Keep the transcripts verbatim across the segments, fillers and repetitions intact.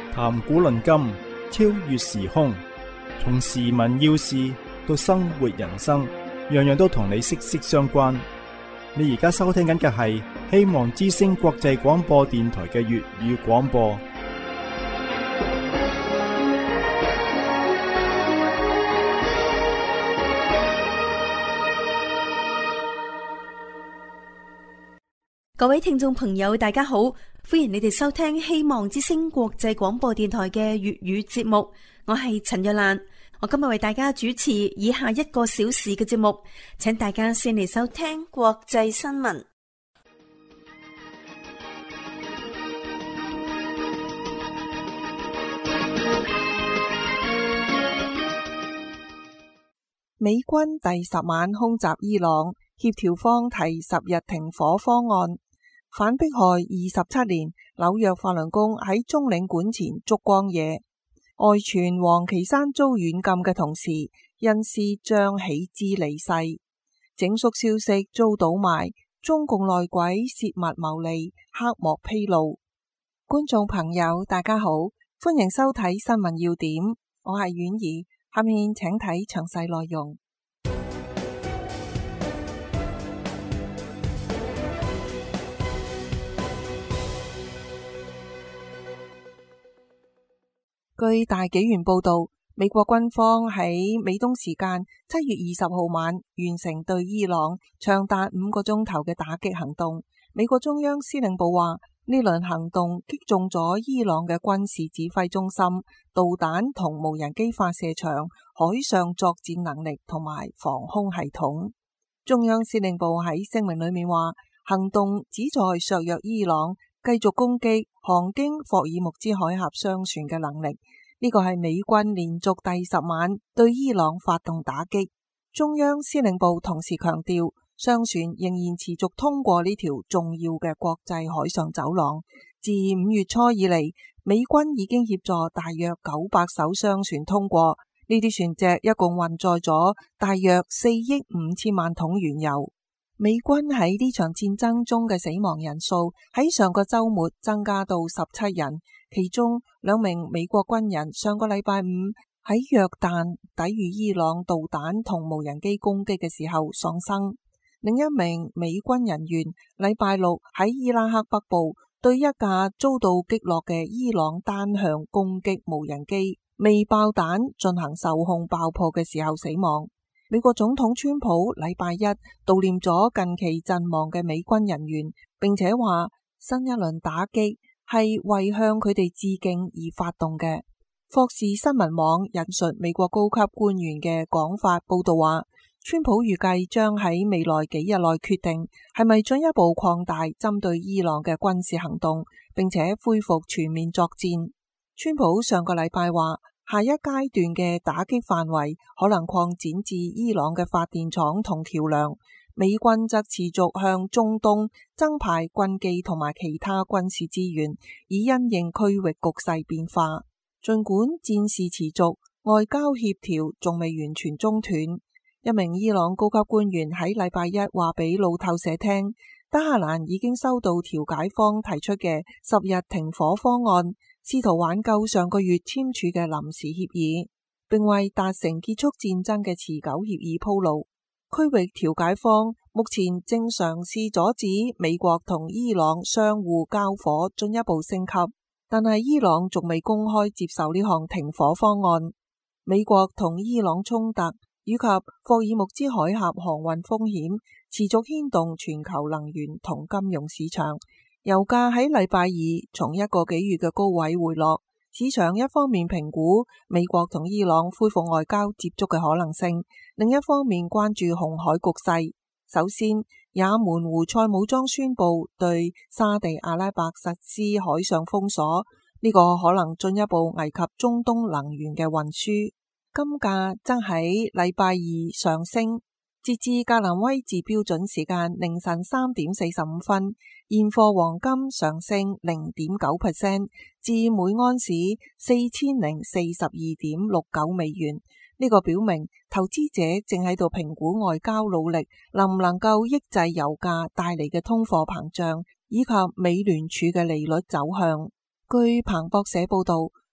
談古論今，超越時空，從時聞要事到生活人生，樣樣都同你息息相關。你而家收聽緊嘅係希望之聲國際廣播電台嘅粵語廣播。 各位聽眾朋友，大家好，歡迎你哋收聽希望之聲國際廣播電台嘅粵語節目。我係陳若蘭，我今日為大家主持以下一個小時嘅節目，請大家先嚟收聽國際新聞。 美軍第十晚空襲伊朗，協調方提十日停火方案。反迫害二十七年，紐約法輪功喺中領館前燭光夜。外傳王岐山遭軟禁嘅同時，恩師張喜之離世。整肅消息遭倒賣，中共內鬼泄密牟利，黑幕披露。觀眾朋友大家好，歡迎收睇新聞要點，我係婉兒，下面請睇詳細內容。據大紀元報道，美國軍方喺美東時間七月二十號晚完成對伊朗長達五個鐘頭嘅打擊行動。美國中央司令部話，呢輪行動擊中咗伊朗嘅軍事指揮中心、導彈同無人機發射場、海上作戰能力同埋防空系統。中央司令部喺聲明裏面話，行動旨在削弱伊朗繼續攻擊航經霍爾木茲海峽商船嘅能力。呢個係美軍連續第十晚對伊朗發動打擊。中央司令部同時強調，商船仍然持續通過呢條重要嘅國際海上走廊。自五月初以嚟，美軍已經協助大約九百艘商船通過，呢啲船隻一共運載咗大約四億五千萬桶原油。美軍喺呢場戰爭中嘅死亡人數喺上個週末增加到十七人，其中兩名美國軍人上個禮拜五喺約旦抵禦伊朗導彈同無人機攻擊嘅時候喪生，另一名美軍人員禮拜六喺伊拉克北部對一架遭到擊落嘅伊朗單向攻擊無人機未爆彈進行受控爆破嘅時候死亡。美國總統川普禮拜一悼念咗近期陣亡嘅美軍人員，並且話新一輪打擊係為向佢哋致敬而發動嘅。霍士新聞網引述美國高級官員嘅講法報道話，川普預計將喺未來幾日內決定係咪進一步擴大針對伊朗嘅軍事行動，並且恢復全面作戰。川普上個禮拜話，下一階段嘅打擊範圍可能擴展至伊朗嘅發電廠同橋樑。美軍則持續向中東增派軍機同埋其他軍事資源，以因應區域局勢變化。儘管戰事持續，外交協調仲未完全中斷。一名伊朗高級官員喺禮拜一話俾路透社聽，德黑蘭已經收到調解方提出嘅十日停火方案，試圖挽救上個月簽署嘅臨時協議，並為達成結束戰爭嘅持久協議鋪路。區域調解方目前正嘗試阻止美國同伊朗相互交火進一步升級，但係伊朗仲未公開接受呢項停火方案。美國同伊朗衝突以及霍爾木茲海峽航運風險持續牽動全球能源同金融市場。油價喺禮拜二從一個幾月嘅高位回落，市場一方面評估美國同伊朗恢復外交接觸嘅可能性，另一方面關注紅海局勢。首先，也門胡塞武裝宣布對沙地阿拉伯實施海上封鎖，呢個可能進一步危及中東能源嘅運輸。金價則喺禮拜二上升。截至格林威治標準時間凌晨三點四十五分，現貨黃金上升零點九 percent 至每安士四千零四十二點六九美元。呢、這個表明投資者正喺度評估外交努力能唔能夠抑制油價帶嚟嘅通貨膨脹，以及美聯儲嘅利率走向。據彭博社報道，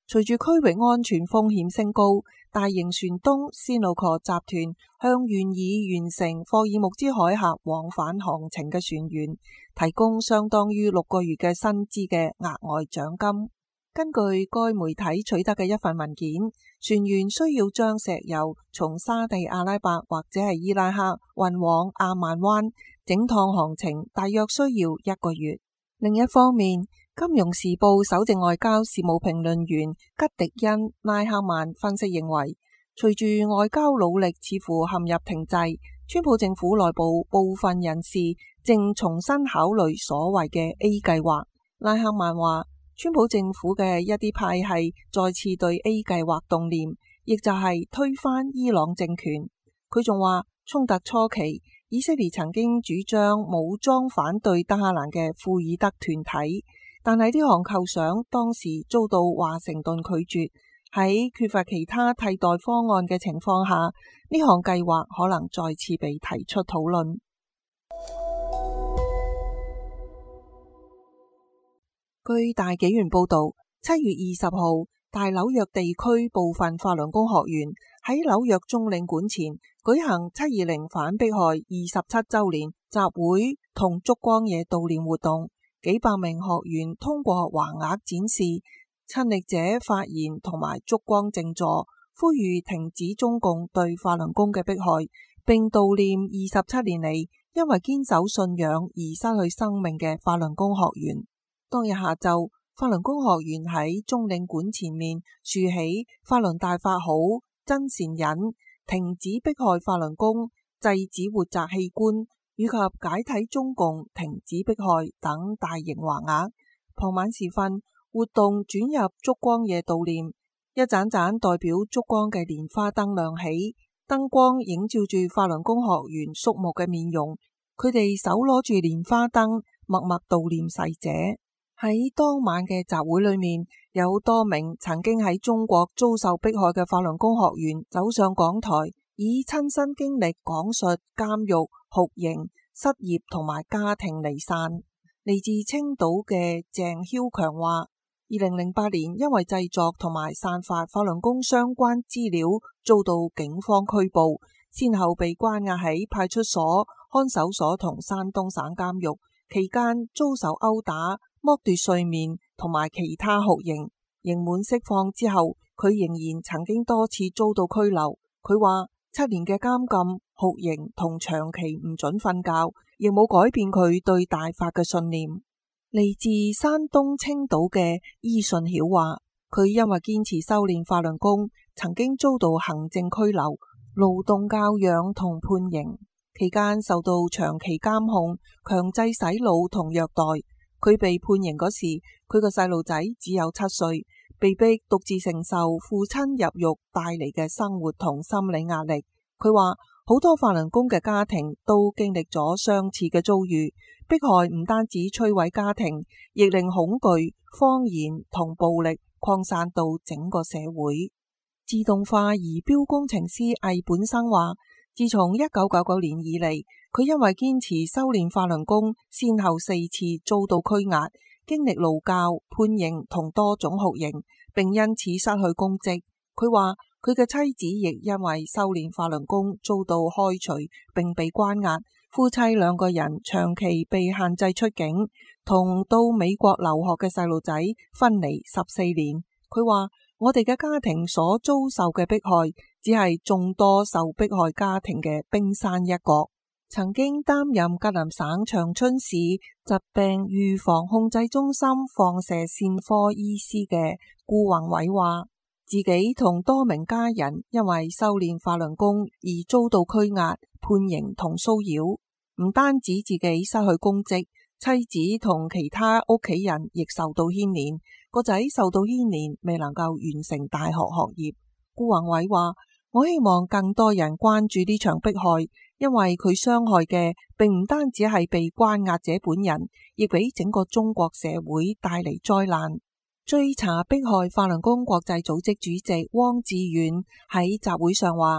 隨住區域安全風險升高，大型船東斯努克集團向願意完成霍爾木茲海峽往返航程嘅船員提供相當於六個月嘅薪資嘅額外獎金。根據該媒體取得嘅一份文件，船員需要將石油從沙地阿拉伯或者係伊拉克運往阿曼灣，整趟航程大約需要一個月。另一方面，金融時報首席外交事務評論員吉迪恩拉克曼分析認為，隨住外交努力似乎陷入停滯，川普政府內部部分人士正重新考慮所謂嘅 A 計劃。拉克曼話，川普政府嘅一啲派系再次對 A 計劃動念，亦就係推翻伊朗政權。佢仲話，衝突初期，以色列曾經主張武裝反對德黑蘭嘅庫爾德團體，但係呢項構想當時遭到華盛頓拒絕。喺缺乏其他替代方案嘅情況下，呢項計劃可能再次被提出討論。據大紀元報道，七月二十號，大紐約地區部分法輪功學員喺紐約中領館前舉行七二零反迫害二十七週年集會同燭光夜悼念活動，幾百名學員通過橫額展示、親歷者發言同埋燭光靜坐，呼籲停止中共對法輪功嘅迫害，並悼念二十七年嚟因為堅守信仰而失去生命嘅法輪功學員。當日下晝，法輪功學員喺中領館前面豎起法輪大法好、真善忍、停止迫害法輪功、制止活摘器官以及解體中共、停止迫害等大型橫額。傍晚時分，活動轉入燭光夜悼念，一盞盞代表燭光嘅蓮花燈亮起，燈光映照住法輪功學員肅穆嘅面容，佢哋手攞住蓮花燈，默默悼念逝者。喺當晚嘅集會裏面，有多名曾經喺中國遭受迫害嘅法輪功學員走上講台，以親身經歷講述監獄、酷刑、失業同埋家庭離散。嚟自青島嘅鄭囂強話，二零零八年因為製作同埋散發法輪功相關資料遭到警方拘捕，先後被關押喺派出所、看守所同山東省監獄，期間遭受毆打、剝奪睡眠同埋其他酷刑。刑滿釋放之後，佢仍然曾經多次遭到拘留。佢話七年嘅監禁、酷刑同長期唔准瞓覺，亦冇改變佢對大法嘅信念。嚟自山東青島嘅伊順曉話，佢因為堅持修煉法輪功，曾經遭到行政拘留、勞動教養同判刑，期間受到長期監控、強制洗腦同虐待。佢被判刑嗰時，佢個細路仔只有七歲，被逼獨自承受父親入獄帶嚟嘅生活同心理壓力。佢話好多法輪功嘅家庭都經歷咗相似嘅遭遇，迫害唔單止摧毀家庭，亦令恐懼、謊言同暴力擴散到整個社會。自動化儀表工程師魏本生話，自從一九九九年以嚟，佢因為堅持修煉法輪功，先後四次遭到拘押，經歷勞教、判刑同多種酷刑，並因此失去公職。佢話佢嘅妻子亦因為修煉法輪功遭到開除，並被關押。夫妻兩個人長期被限制出境，同到美國留學嘅細路仔分離十四年。佢話我哋嘅家庭所遭受嘅迫害，只係眾多受迫害家庭嘅冰山一角。曾經擔任吉林省長春市疾病預防控制中心放射線科醫師嘅顧宏偉話，自己同多名家人因為修煉法輪功而遭到拘押、判刑同騷擾，唔單止自己失去公職，妻子同其他屋企人亦受到牽連，個仔受到牽連，未能夠完成大學學業。顧宏偉話，我希望更多人關注呢場迫害，因為佢傷害嘅並唔單止係被關押者本人，亦俾整個中國社會帶嚟災難。追查迫害法輪功國際組織主席汪志遠喺集會上話，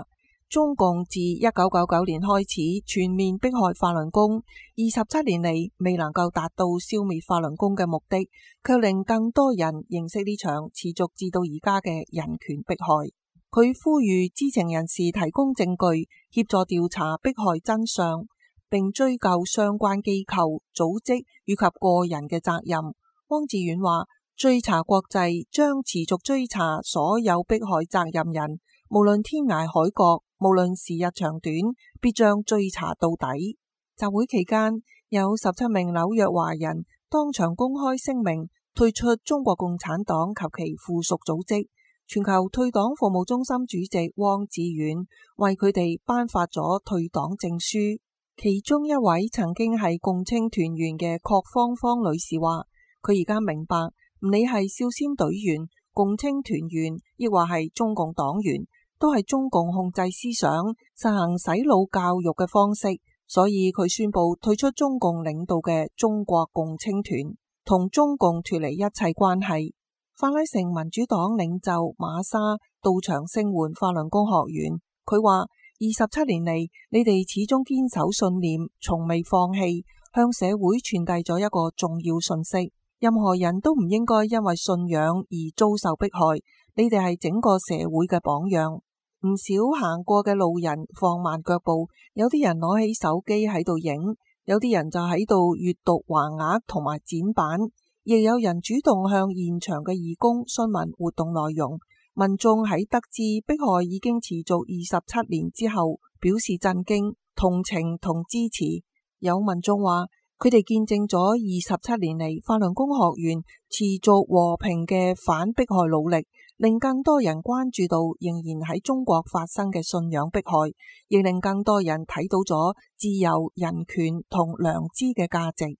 中共自一九九九年開始全面迫害法輪功，二十七年嚟未能夠達到消滅法輪功嘅目的，卻令更多人認識呢場持續至到而家嘅人權迫害。佢呼籲知情人士提供證據，協助調查迫害真相，並追究相關機構、組織以及個人嘅責任。汪志遠話：追查國際將持續追查所有迫害責任人，無論天涯海角，無論時日長短，必將追查到底。集會期間，有十七名紐約華人當場公開聲明退出中國共產黨及其附屬組織。全球退黨服務中心主席汪志遠為佢哋頒發咗退黨證書。其中一位曾經係共青團員嘅郝芳芳女士話：佢而家明白，唔理係少先隊員、共青團員，亦或係中共黨員，都係中共控制思想、實行洗腦教育嘅方式。所以佢宣布退出中共領導嘅中國共青團，同中共脫離一切關係。法拉盛民主黨領袖馬沙到場聲援法輪功學員，佢話：二十七年嚟，你哋始終堅守信念，從未放棄，向社會傳遞咗一個重要訊息。任何人都唔應該因為信仰而遭受迫害，你哋係整個社會嘅榜樣。唔少行過嘅路人放慢腳步，有啲人攞起手機喺度影，有啲人就喺度閱讀橫額同埋展板，亦有人主動向現場嘅義工詢問活動內容。民眾喺得知迫害已經持續二十七年之後，表示震驚、同情同支持。有民眾話，佢哋見證咗二十七年嚟法輪功學員持續和平嘅反迫害努力，令更多人關注到仍然喺中國發生嘅信仰迫害，亦令更多人睇到咗自由、人權同良知嘅價值。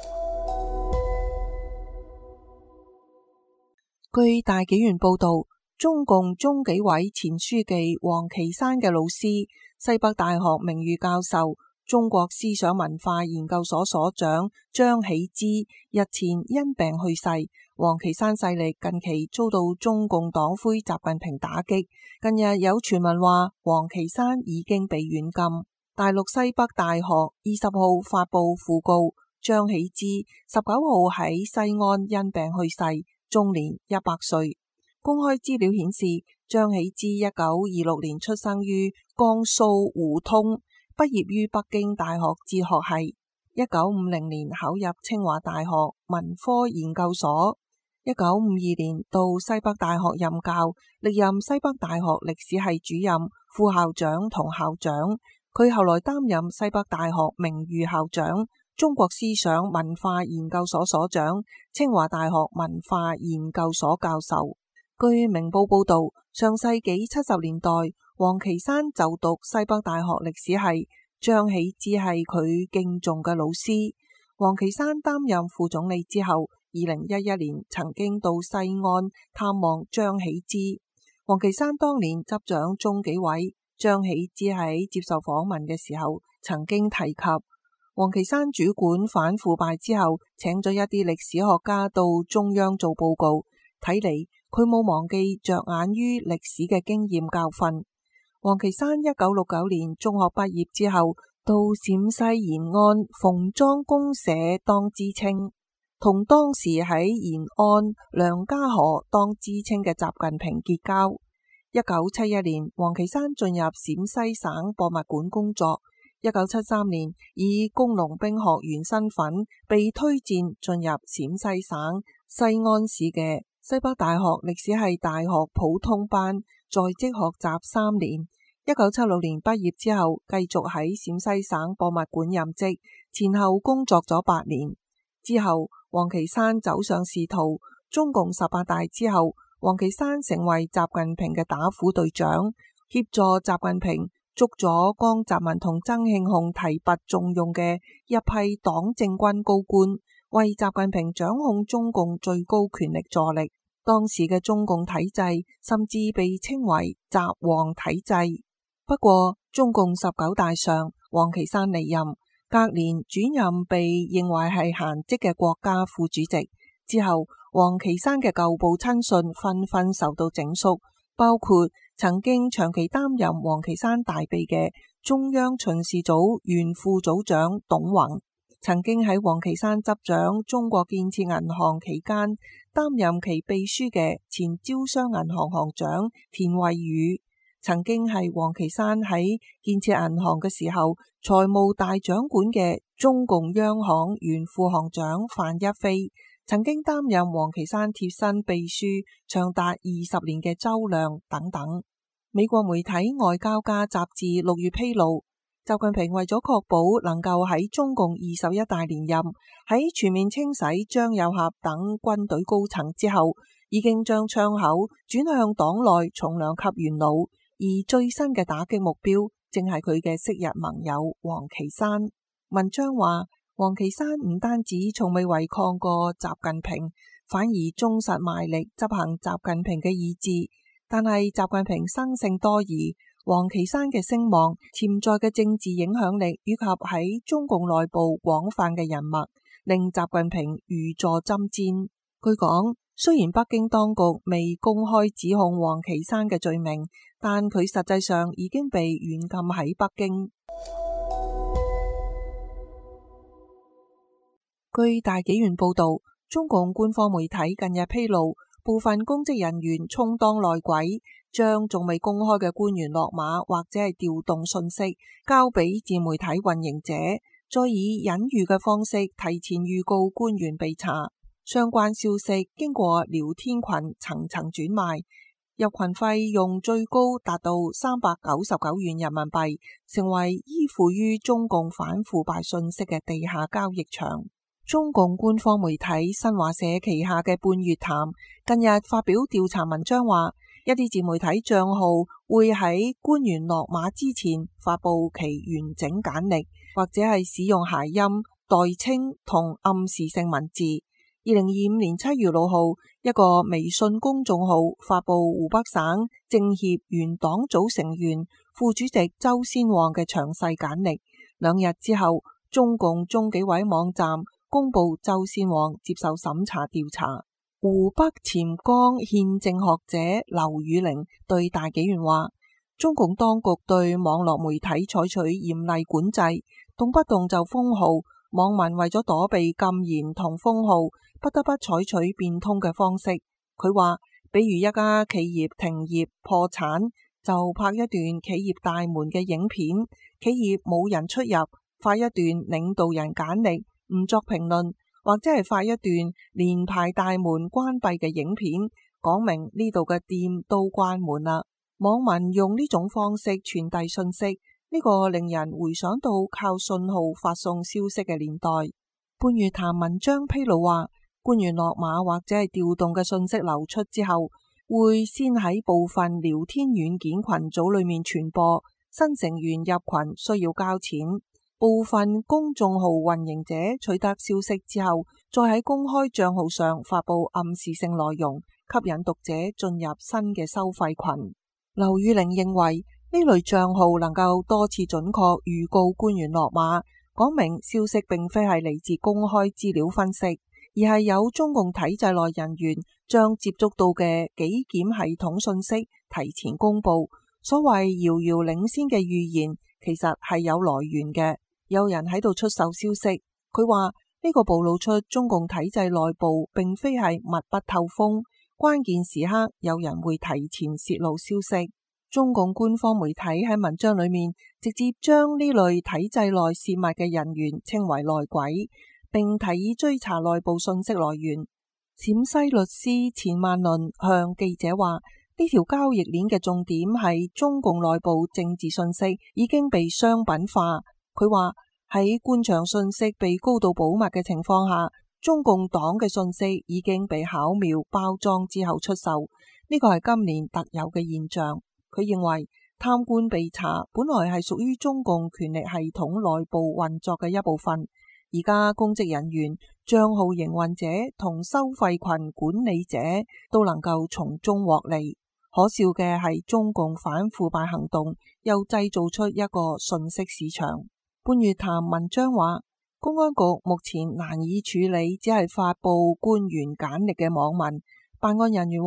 據大紀元報道，中共中紀委前書記王岐山嘅老師、西北大學名譽教授、中國思想文化研究所所長張喜之日前因病去世。王岐山勢力近期遭到中共黨魁習近平打擊，近日有傳聞話王岐山已經被軟禁。大陸西北大學二十號發布訃告，張喜之十九號喺西安因病去世，終年一百歲。公開資料顯示，張喜之一九二六年出生於江蘇湖通，畢業於北京大學哲學系，一九五零年考入清華大學文科研究所，一九五二年到西北大學任教，歷任西北大學歷史系主任、副校長同校長。佢後來擔任西北大學名譽校長、中國思想文化研究所所長、清華大學文化研究所教授。據明報報道，上世紀七十年代，王岐山就讀西北大學歷史系，張喜之係佢敬重嘅老師。王岐山擔任副總理之後，二零一一年曾經到西安探望張喜之。王岐山當年執掌中紀委，張喜之喺接受訪問嘅時候曾經提及，王岐山主管反腐敗之後，請咗一啲歷史學家到中央做報告，睇嚟佢冇忘記着眼於歷史嘅經驗教訓。王岐山一九六九年中學畢業之後，到陝西延安馮莊公社當知青，同當時喺延安梁家河當知青嘅習近平結交。一九七一年，王岐山進入陝西省博物館工作。一九七三年，以工農兵學員身份被推薦進入陝西省西安市嘅西北大學歷史系大學普通班，在職學習三年。一九七六年畢業之後，繼續喺陝西省博物館任職，前後工作咗八年。之後，王岐山走上仕途。中共十八大之後，王岐山成為習近平嘅打虎隊長，協助習近平捉咗江澤民同曾慶紅提拔重用嘅一批黨政軍高官，為習近平掌控中共最高權力助力。當時嘅中共體制甚至被稱為習王體制。不過，中共十九大上，王岐山離任，隔年轉任被認為係閒職嘅國家副主席。之後，王岐山嘅舊部親信紛紛受到整肅，包括曾經長期擔任王岐山大秘嘅中央巡視組原副組長董宏，曾經喺王岐山執掌中國建設銀行期間擔任其秘書嘅前招商銀行行長田惠宇，曾經係王岐山喺建設銀行嘅時候財務大掌管嘅中共央行原副行長范一飛，曾經擔任王岐山貼身秘書長達二十年嘅周亮等等。美國媒體外交家雜誌六月披露，習近平為咗確保能夠喺中共二十一大連任，喺全面清洗張又俠等軍隊高層之後，已經將槍口轉向黨內重量級元老，而最新嘅打擊目標正係佢嘅昔日盟友王岐山。文章話，王岐山唔單止從未違抗過習近平，反而忠實賣力執行習近平嘅意志。但係習近平生性多疑，王岐山嘅聲望、潛在嘅政治影響力以及喺中共內部廣泛嘅人脈，令習近平如坐針氈。據講，雖然北京當局未公開指控王岐山嘅罪名，但佢實際上已經被軟禁喺北京。據大紀元報道，中共官方媒體近日披露，部分公職人員充當內鬼，將仲未公開嘅官員落馬或者係調動信息交俾自媒體運營者，再以隱喻嘅方式提前預告官員被查。相關消息經過聊天群層層轉賣，入群費用最高達到三百九十九元人民幣，成為依附於中共反腐敗信息嘅地下交易場。中共官方媒體新華社旗下嘅半月談近日發表調查文章話，一啲自媒體賬號會喺官員落馬之前發布其完整簡歷，或者係使用諧音、代稱同暗示性文字。二零二五年七月六號，一個微信公眾號發布湖北省政協原黨組成員、副主席周先旺嘅詳細簡歷。兩日之後，中共中紀委網站公布周先旺接受審查調查。湖北潛江憲政學者劉宇玲對大紀元話，中共當局對網絡媒體採取嚴厲管制，動不動就封號，網民為咗躲避禁言同封號，不得不採取變通嘅方式。佢話，比如一家企業停業破產，就拍一段企業大門嘅影片，企業冇人出入，發一段領導人簡歷，唔作評論，或者係發一段連排大門關閉嘅影片，講明呢度嘅店都關門啦。網民用呢種方式傳遞信息，呢個令人回想到靠信號發送消息嘅年代。半月談文章披露話，官員落馬或者係調動嘅信息流出之後，會先喺部分聊天軟件群組裏面傳播，新成員入群需要交錢。部分公眾號運營者取得消息之後，再喺公開賬號上發布暗示性內容，吸引讀者進入新嘅收費群。劉宇玲認為呢類賬號能夠多次準確預告官員落馬，講明消息並非係嚟自公開資料分析，而係有中共體制內人員將接觸到嘅紀檢系統信息提前公布。所謂遙遙領先嘅預言，其實係有來源嘅。有人喺度出售消息，佢話呢個暴露出中共體制內部並非係密不透風，關鍵時刻有人會提前泄露消息。中共官方媒體喺文章裏面直接將呢類體制內泄密嘅人員稱為內鬼，並提議追查內部信息來源。陝西律師錢萬倫向記者話，呢條交易鏈嘅重點係中共內部政治信息已經被商品化。佢話喺官場信息被高度保密嘅情況下，中共黨嘅信息已經被巧妙包裝之後出售，呢個係今年特有嘅現象。佢認為貪官被查本來係屬於中共權力系統內部運作嘅一部分，而家公職人員、賬號營運者同收費群管理者都能夠從中獲利。可笑嘅係中共反腐敗行動又製造出一個信息市場。半月談文章話，公安局目前難以處理只係發布官員簡歷嘅網民。辦案人員話，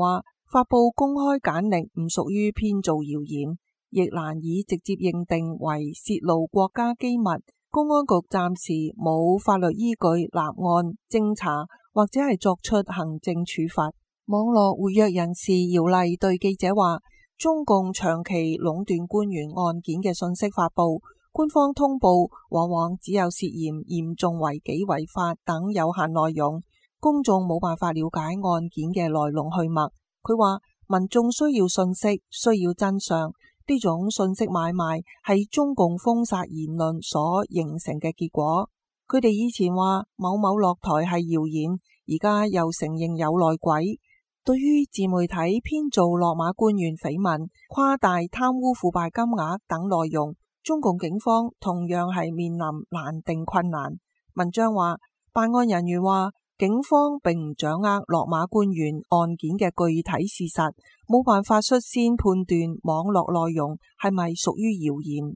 發佈公開簡歷唔屬於編造謠言，亦難以直接認定為泄露國家機密。公安局暫時冇法律依據立案偵查或者係作出行政處罰。網絡活躍人士姚麗對記者話，中共長期壟斷官員案件嘅信息發佈，官方通報往往只有涉嫌嚴重違紀違法等有限內容，公眾冇辦法了解案件嘅來龍去脈。佢話民眾需要信息，需要真相，呢種信息買賣係中共封殺言論所形成嘅結果。佢哋以前話某某落台係謠言，而家又承認有內鬼。對於自媒體編造落馬官員緋聞、誇大貪污腐敗金額等內容，中共警方同樣係面臨難定困難。文章話，辦案人員話，警方並唔掌握落馬官員案件嘅具體事實，冇辦法率先判斷網絡內容係咪屬於謠言。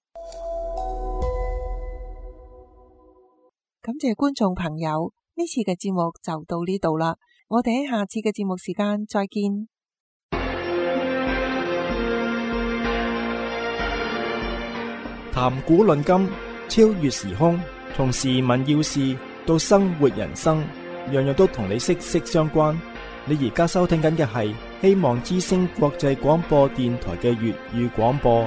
感謝觀眾朋友，呢次嘅節目就到呢度啦，我哋喺下次嘅節目時間再見。 談古論今，超越時空，從時聞要事到生活人生，樣樣都同你息息相關。你而家收聽緊嘅係希望之聲國際廣播電台嘅粵語廣播。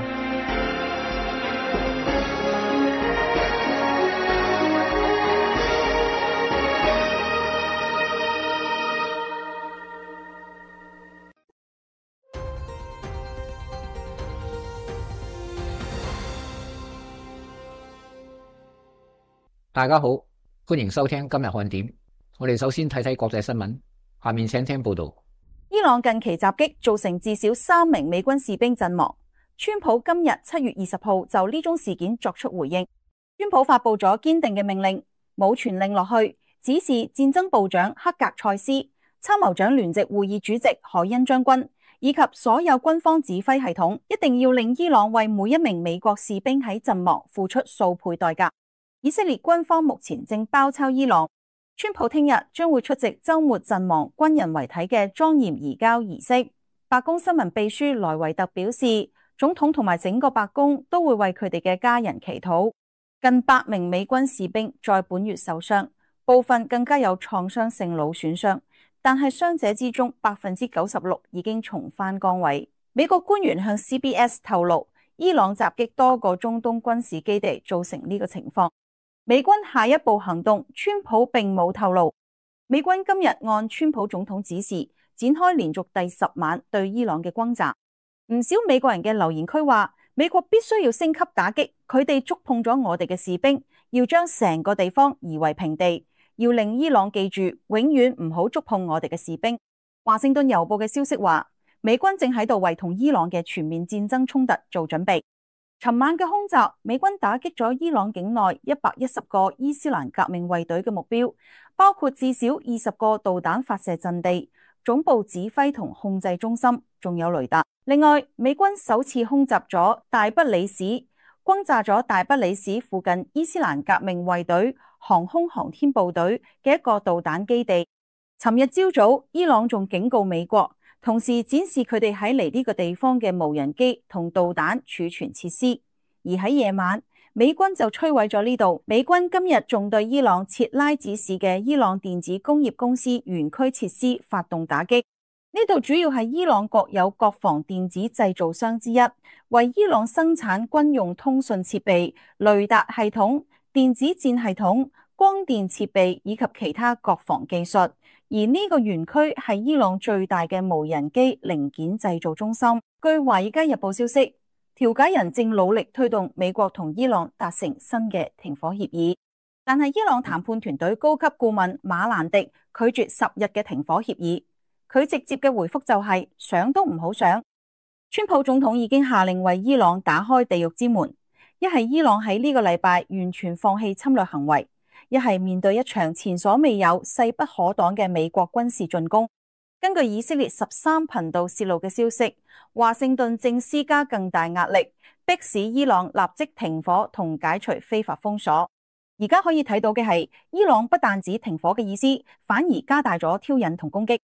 大家好，歡迎收聽今日看點。我哋首先睇睇國際新聞，下面請聽報道。 伊朗近期襲擊造成至少三名美軍士兵陣亡。川普今日七月二十號就呢宗事件作出回應。川普發佈咗堅定嘅命令，冇傳令落去，指示戰爭部長克格塞斯、參謀長聯席會議主席海恩將軍以及所有軍方指揮系統，一定要令伊朗為每一名美國士兵喺陣亡付出數倍代價。以色列軍方目前正包抄伊朗，川普聽日將會出席週末陣亡軍人遺體嘅莊嚴移交儀式。白宮新聞秘書萊維特表示，總統同埋整個白宮都會為佢哋嘅家人祈禱。近百名美軍士兵在本月受傷，部分更加有創傷性腦損傷，但係傷者之中百分之九十六已經重返崗位。美國官員向 C B S 透露，伊朗襲擊多個中東軍事基地造成呢個情況。美軍下一步行動，川普並冇透露。美軍今日按川普總統指示，展開連續第十晚對伊朗嘅轟炸。唔少美國人嘅留言區話，美國必須要升級打擊，佢哋觸碰咗我哋嘅士兵，要將成個地方夷為平地，要令伊朗記住，永遠唔好觸碰我哋嘅士兵。華盛頓郵報嘅消息話，美軍正喺度為同伊朗嘅全面戰爭衝突做準備。尋晚嘅空襲，美軍打擊咗伊朗境內一百一十個伊斯蘭革命衛隊嘅目標，包括至少二十個導彈發射陣地、總部指揮同控制中心，仲有雷達。另外，美軍首次空襲咗大不里士，轟炸咗大不里士附近伊斯蘭革命衛隊航空航天部隊嘅一個導彈基地。尋日朝早，伊朗仲警告美國，同時展示佢哋喺嚟呢個地方嘅無人機同導彈儲存設施，而喺夜晚，美軍就摧毀咗呢度。美軍今日仲對伊朗切拉子市嘅伊朗電子工業公司園區設施發動打擊。呢度主要係伊朗國有國防電子製造商之一，為伊朗生產軍用通訊設備、雷達系統、電子戰系統、光電設備以及其他國防技術。而呢個園區係伊朗最大嘅無人機零件製造中心。據華爾街日報消息，調解人正努力推動美國同伊朗達成新嘅停火協議，但係伊朗談判團隊高級顧問馬蘭迪拒絕十日嘅停火協議。佢直接嘅回覆就係想都唔好想。川普總統已經下令為伊朗打開地獄之門，一係伊朗喺呢個禮拜完全放棄侵略行為，一係面對一場前所未有、勢不可擋嘅美國軍事進攻。根據以色列十三頻道洩露嘅消息，華盛頓正施加更大壓力，迫使伊朗立即停火同解除非法封鎖。而家可以睇到嘅係，伊朗不但止停火嘅意思，反而加大咗挑釁同攻擊。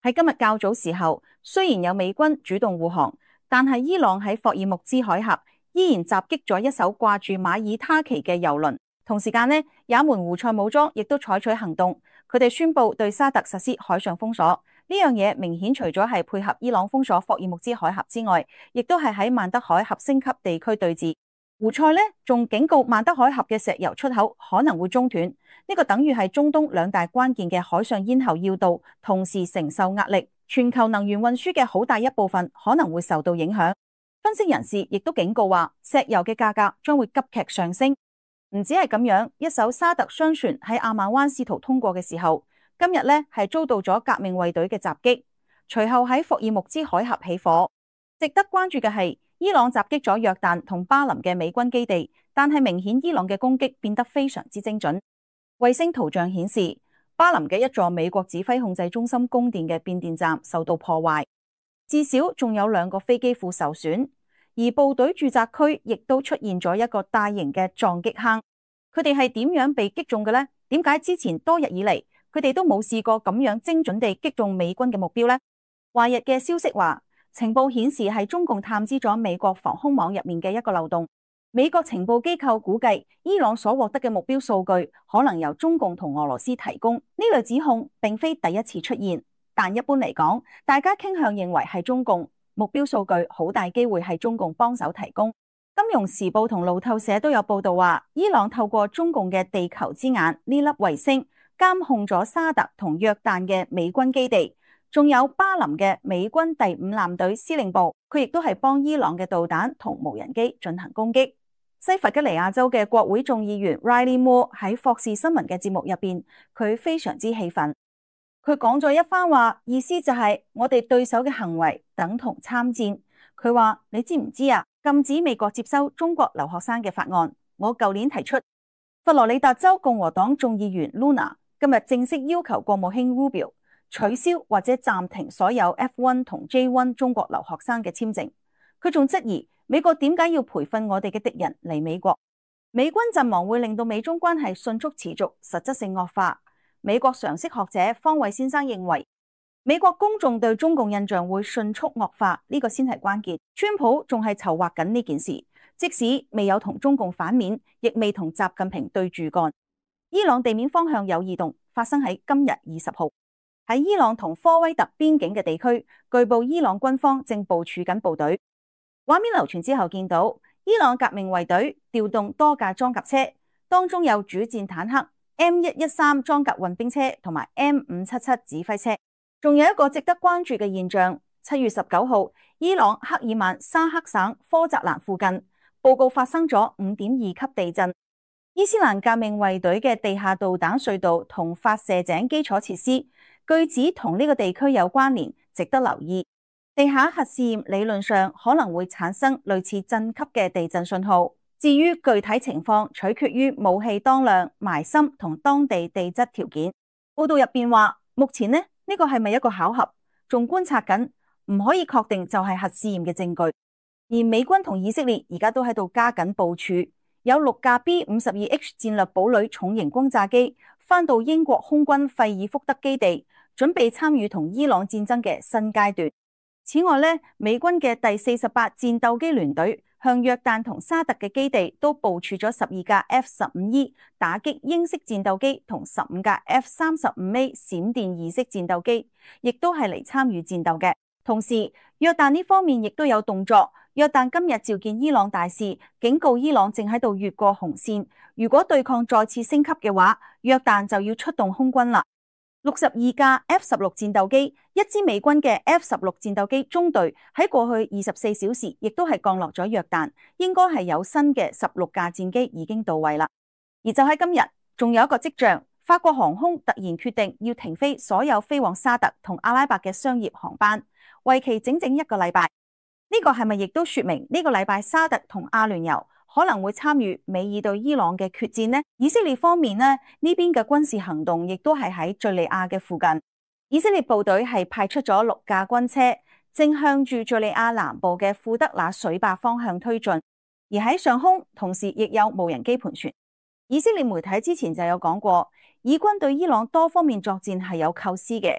喺今日較早時候，雖然有美軍主動護航，但係伊朗喺霍爾木茲海峽依然襲擊咗一艘掛住馬耳他旗嘅油輪。同時間呢，也門胡塞武裝亦都採取行動，佢哋宣布對沙特實施海上封鎖。呢樣嘢明顯除咗係配合伊朗封鎖霍爾木茲海峽之外，亦都係喺曼德海峽升級地區對峙。胡塞呢仲警告曼德海峽嘅石油出口可能會中斷，呢個等於係中東兩大關鍵嘅海上咽喉要道同時承受壓力，全球能源運輸嘅好大一部分可能會受到影響。分析人士亦都警告話，石油嘅價格將會急劇上升。唔止係咁樣，一艘沙特商船喺阿曼灣試圖通過嘅時候，今日呢係遭到咗革命衛隊嘅襲擊，隨後喺霍爾木茲海峽起火。值得關注嘅係，伊朗襲擊咗約旦同巴林嘅美軍基地，但係明顯伊朗嘅攻擊變得非常之精準。衛星圖像顯示，巴林嘅一座美國指揮控制中心供電嘅變電站受到破壞，至少仲有兩個飛機庫受損，而部隊駐紮區亦都出現咗一個大型嘅撞擊坑。佢哋係點樣被擊中嘅呢？點解之前多日以嚟佢哋都冇試過咁樣精準地擊中美軍嘅目標呢？華日嘅消息話，情報顯示係中共探知咗美國防空網入面嘅一個漏洞。美國情報機構估計，伊朗所獲得嘅目標數據可能由中共同俄羅斯提供。呢類指控並非第一次出現，但一般嚟講，大家傾向認為係中共目標數據，好大機會係中共幫手提供。金融時報同路透社都有報道話，伊朗透過中共嘅地球之眼呢粒衛星監控咗沙特同約旦嘅美軍基地，仲有巴林嘅美軍第五艦隊司令部，佢亦都係幫伊朗嘅導彈同無人機進行攻擊。西弗吉尼亞州嘅國會眾議員 Riley Moore 喺霍士新聞嘅節目入邊，佢非常之氣憤，佢講咗一番話，意思就係我哋對手嘅行為等同參戰。佢話，你知唔知啊？禁止美國接收中國留學生嘅法案，我舊年提出。佛羅里達州共和黨眾議員 Luna 今日正式要求國務卿 Rubio 取消或者暫停所有 F 一 同 J 一 中國留學生嘅簽證。佢仲質疑美國點解要培訓我哋嘅敵人嚟美國？美軍陣亡會令到美中關係迅速持續實質性惡化。美國常識學者方偉先生認為，美國公眾對中共印象會迅速惡化，呢個先係關鍵。川普仲係籌劃緊呢件事，即使未有同中共反面，亦未同習近平對住幹。伊朗地面方向有異動，發生喺今日二十號，喺伊朗同科威特邊境嘅地區，據報伊朗軍方正部署緊部隊。畫面流傳之後，見到伊朗革命衛隊調動多架裝甲車，當中有主戰坦克 M 一一三裝甲運兵車同埋 M 五七七指揮車。仲有一個值得關注嘅現象，七月十九號，伊朗克爾曼沙克省科澤蘭附近報告發生咗五點二級地震。伊斯蘭革命衛隊嘅地下導彈隧道同發射井基礎設施，據指同呢個地區有關聯，值得留意。地下核試驗理論上可能會產生類似震級嘅地震信號，至於具體情況取決於武器當量、埋深同當地地質條件。報道入邊話，目前呢？呢個係咪一個巧合？仲觀察緊，唔可以確定就係核試驗嘅證據。而美軍同以色列而家都喺度加緊部署，有六架 B 五十二 H 戰略堡壘重型轟炸機翻到英國空軍費爾福德基地，準備參與同伊朗戰爭嘅新階段。此外呢，美軍嘅第四十八戰鬥機聯隊向約旦同沙特嘅基地都部署咗十二架 F 十五 E 打擊英式戰鬥機同十五架 F 三十五 A 閃電二式戰鬥機，亦都係嚟參與戰鬥嘅。同時，約旦呢方面亦都有動作。約旦今日召見伊朗大使，警告伊朗正喺度越過紅線，如果對抗再次升級嘅話，約旦就要出動空軍啦。六十二架 F 十六戰鬥機，一支美軍嘅 F 十六戰鬥機中隊喺過去二十四小時亦都係降落咗約旦，應該係有新嘅十六架戰機已經到位啦。而就喺今日，仲有一個跡象，法國航空突然決定要停飛所有飛往沙特同阿拉伯嘅商業航班，為期整整一個禮拜。呢個係咪亦都說明呢個禮拜沙特同阿聯酋可能會參與美伊對伊朗嘅決戰呢？以色列方面呢，呢邊嘅軍事行動亦都係喺敘利亞嘅附近。以色列部隊係派出咗六架軍車，正向住敘利亞南部嘅庫德那水壩方向推進。而喺上空，同時亦有無人機盤旋。以色列媒體之前就有講過，以軍對伊朗多方面作戰係有構思嘅。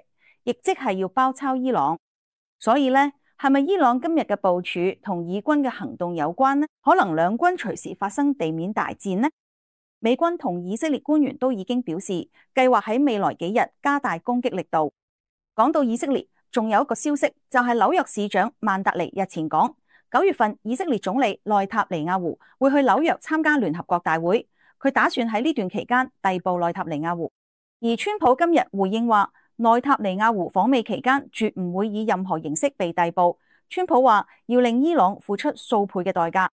亦即係要包抄伊朗。所以呢，係咪伊朗今日嘅部署同以軍嘅行動有關呢？可能兩軍隨時發生地面大戰呢？美軍同以色列官員都已經表示，計劃喺未來幾日加大攻擊力度。講到以色列，仲有一個消息，就係紐約市長曼達尼日前講，九月份以色列總理內塔尼亞胡會去紐約參加聯合國大會，佢打算喺呢段期間逮捕內塔尼亞胡。而川普今日回應話，內塔尼亞胡訪美期間絕唔會以任何形式被逮捕。川普話要令伊朗付出數倍嘅代價。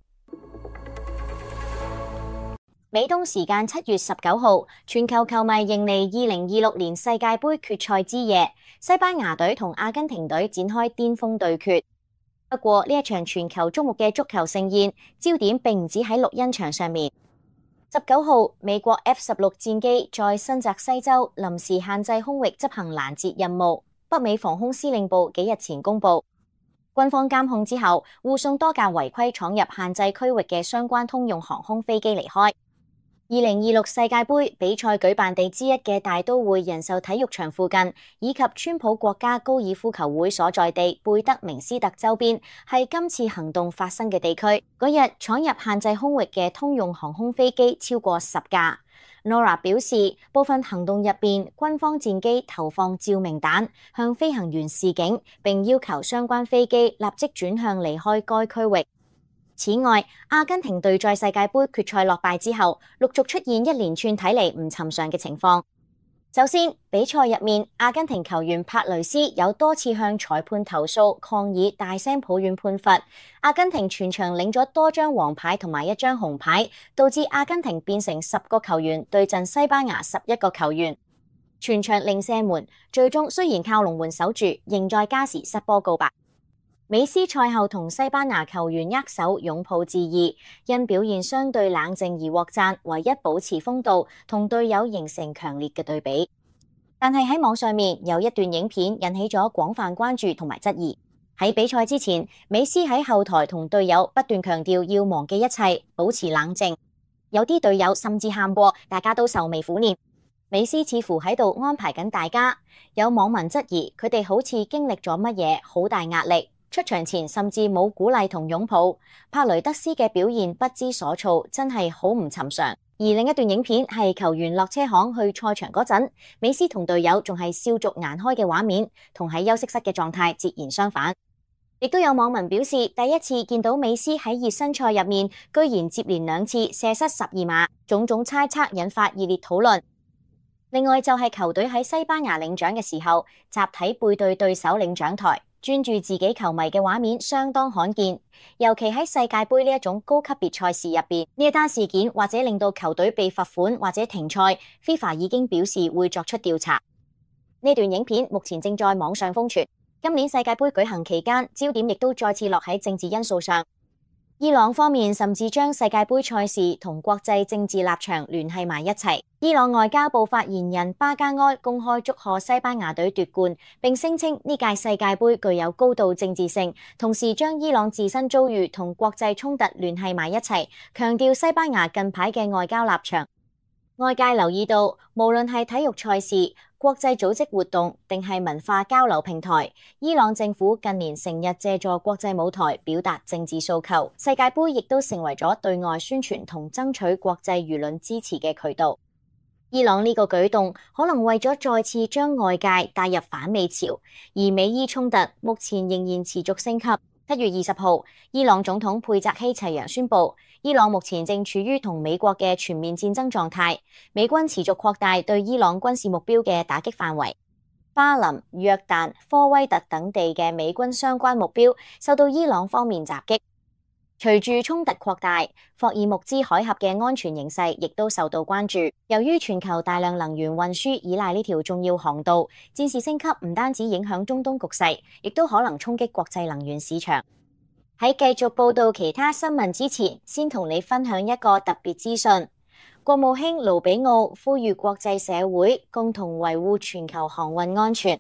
美東時間七月十九號，全球球迷迎嚟二零二六年世界盃決賽之夜，西班牙隊同阿根廷隊展開巔峰對決。不過呢一場全球矚目嘅足球盛宴，焦點並唔止喺錄音場上面。十九號，美國 F 十六戰機在新澤西州臨時限制空域執行攔截任務。北美防空司令部幾日前公布，軍方監控之後，護送多架違規闖入限制區域嘅相關通用航空飛機離開。二零二六世界盃比賽舉辦地之一嘅大都會人壽體育場附近，以及川普國家高爾夫球會所在地貝德明斯特周邊，係今次行動發生嘅地區。嗰日闖入限制空域嘅通用航空飛機超過十架。Nora 表示，部分行動入邊，軍方戰機投放照明彈向飛行員示警，並要求相關飛機立即轉向離開該區域。此外，阿根廷隊在世界盃決賽落敗之後，陸續出現一連串睇嚟唔尋常嘅情況。首先，比賽入面，阿根廷球員帕雷斯有多次向裁判投訴抗議，大聲抱怨判罰。阿根廷全場領咗多張黃牌同埋一張紅牌，導致阿根廷變成十個球員對陣西班牙十一個球員，全場零射門。最終雖然靠龍門守住，仍在加時失波告白。美斯賽後同西班牙球員握手擁抱致意，因表現相對冷靜而獲讚，唯一保持風度，同隊友形成強烈嘅對比。但係喺網上面有一段影片引起咗廣泛關注同埋質疑。喺比賽之前，美斯喺後台同隊友不斷強調要忘記一切，保持冷靜。有啲隊友甚至喊過，大家都愁眉苦臉。美斯似乎喺度安排緊大家。有網民質疑佢哋好似經歷咗乜嘢好大壓力。出場前甚至冇鼓勵同擁抱，帕雷德斯嘅表現不知所措，真係好唔尋常。而另一段影片係球員落車行去賽場嗰陣，美斯同隊友仲係笑逐顏開嘅畫面，同喺休息室嘅狀態截然相反。亦都有網民表示，第一次見到美斯喺熱身賽入面，居然接連兩次射失十二碼，種種猜測引發熱烈討論。另外就係球隊喺西班牙領獎嘅時候，集體背對對手領獎台，專注自己球迷嘅畫面相當罕見，尤其喺世界盃呢一種高級別賽事入邊，呢一單事件或者令到球隊被罰款或者停賽 ，FIFA 已經表示會作出調查。呢段影片目前正在網上瘋傳。今年世界盃舉行期間，焦點亦都再次落喺政治因素上。伊朗方面甚至將世界盃賽事同國際政治立場聯繫埋一齊。伊朗外交部發言人巴加埃公開祝賀西班牙隊奪冠，並聲稱呢屆世界盃具有高度政治性，同時將伊朗自身遭遇同國際衝突聯繫埋一齊，強調西班牙近排嘅外交立場。外界留意到，無論係體育賽事、國際組織活動定係文化交流平台，伊朗政府近年成日借助國際舞台表達政治訴求，世界盃亦都成為咗對外宣傳同爭取國際輿論支持嘅渠道。伊朗呢個舉動可能為咗再次將外界帶入反美潮，而美伊衝突目前仍然持續升級。七月二十號，伊朗總統佩澤希齊揚宣布，伊朗目前正處於同美國嘅全面戰爭狀態，美軍持續擴大對伊朗軍事目標嘅打擊範圍。巴林、約旦、科威特等地嘅美軍相關目標受到伊朗方面襲擊。隨住衝突擴大，霍爾木茲海峽嘅安全形勢亦都受到關注。由於全球大量能源運輸依賴呢條重要航道，戰事升級唔單止影響中東局勢，亦都可能衝擊國際能源市場。喺繼續報道其他新聞之前，先同你分享一個特別資訊。國務卿盧比奧呼籲國際社會共同維護全球航運安全。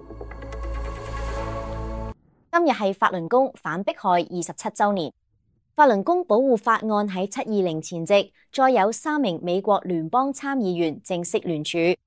今日係法輪功反迫害二十七週年。法輪功保護法案喺七二零前夕，再有三名美國聯邦參議員正式聯署。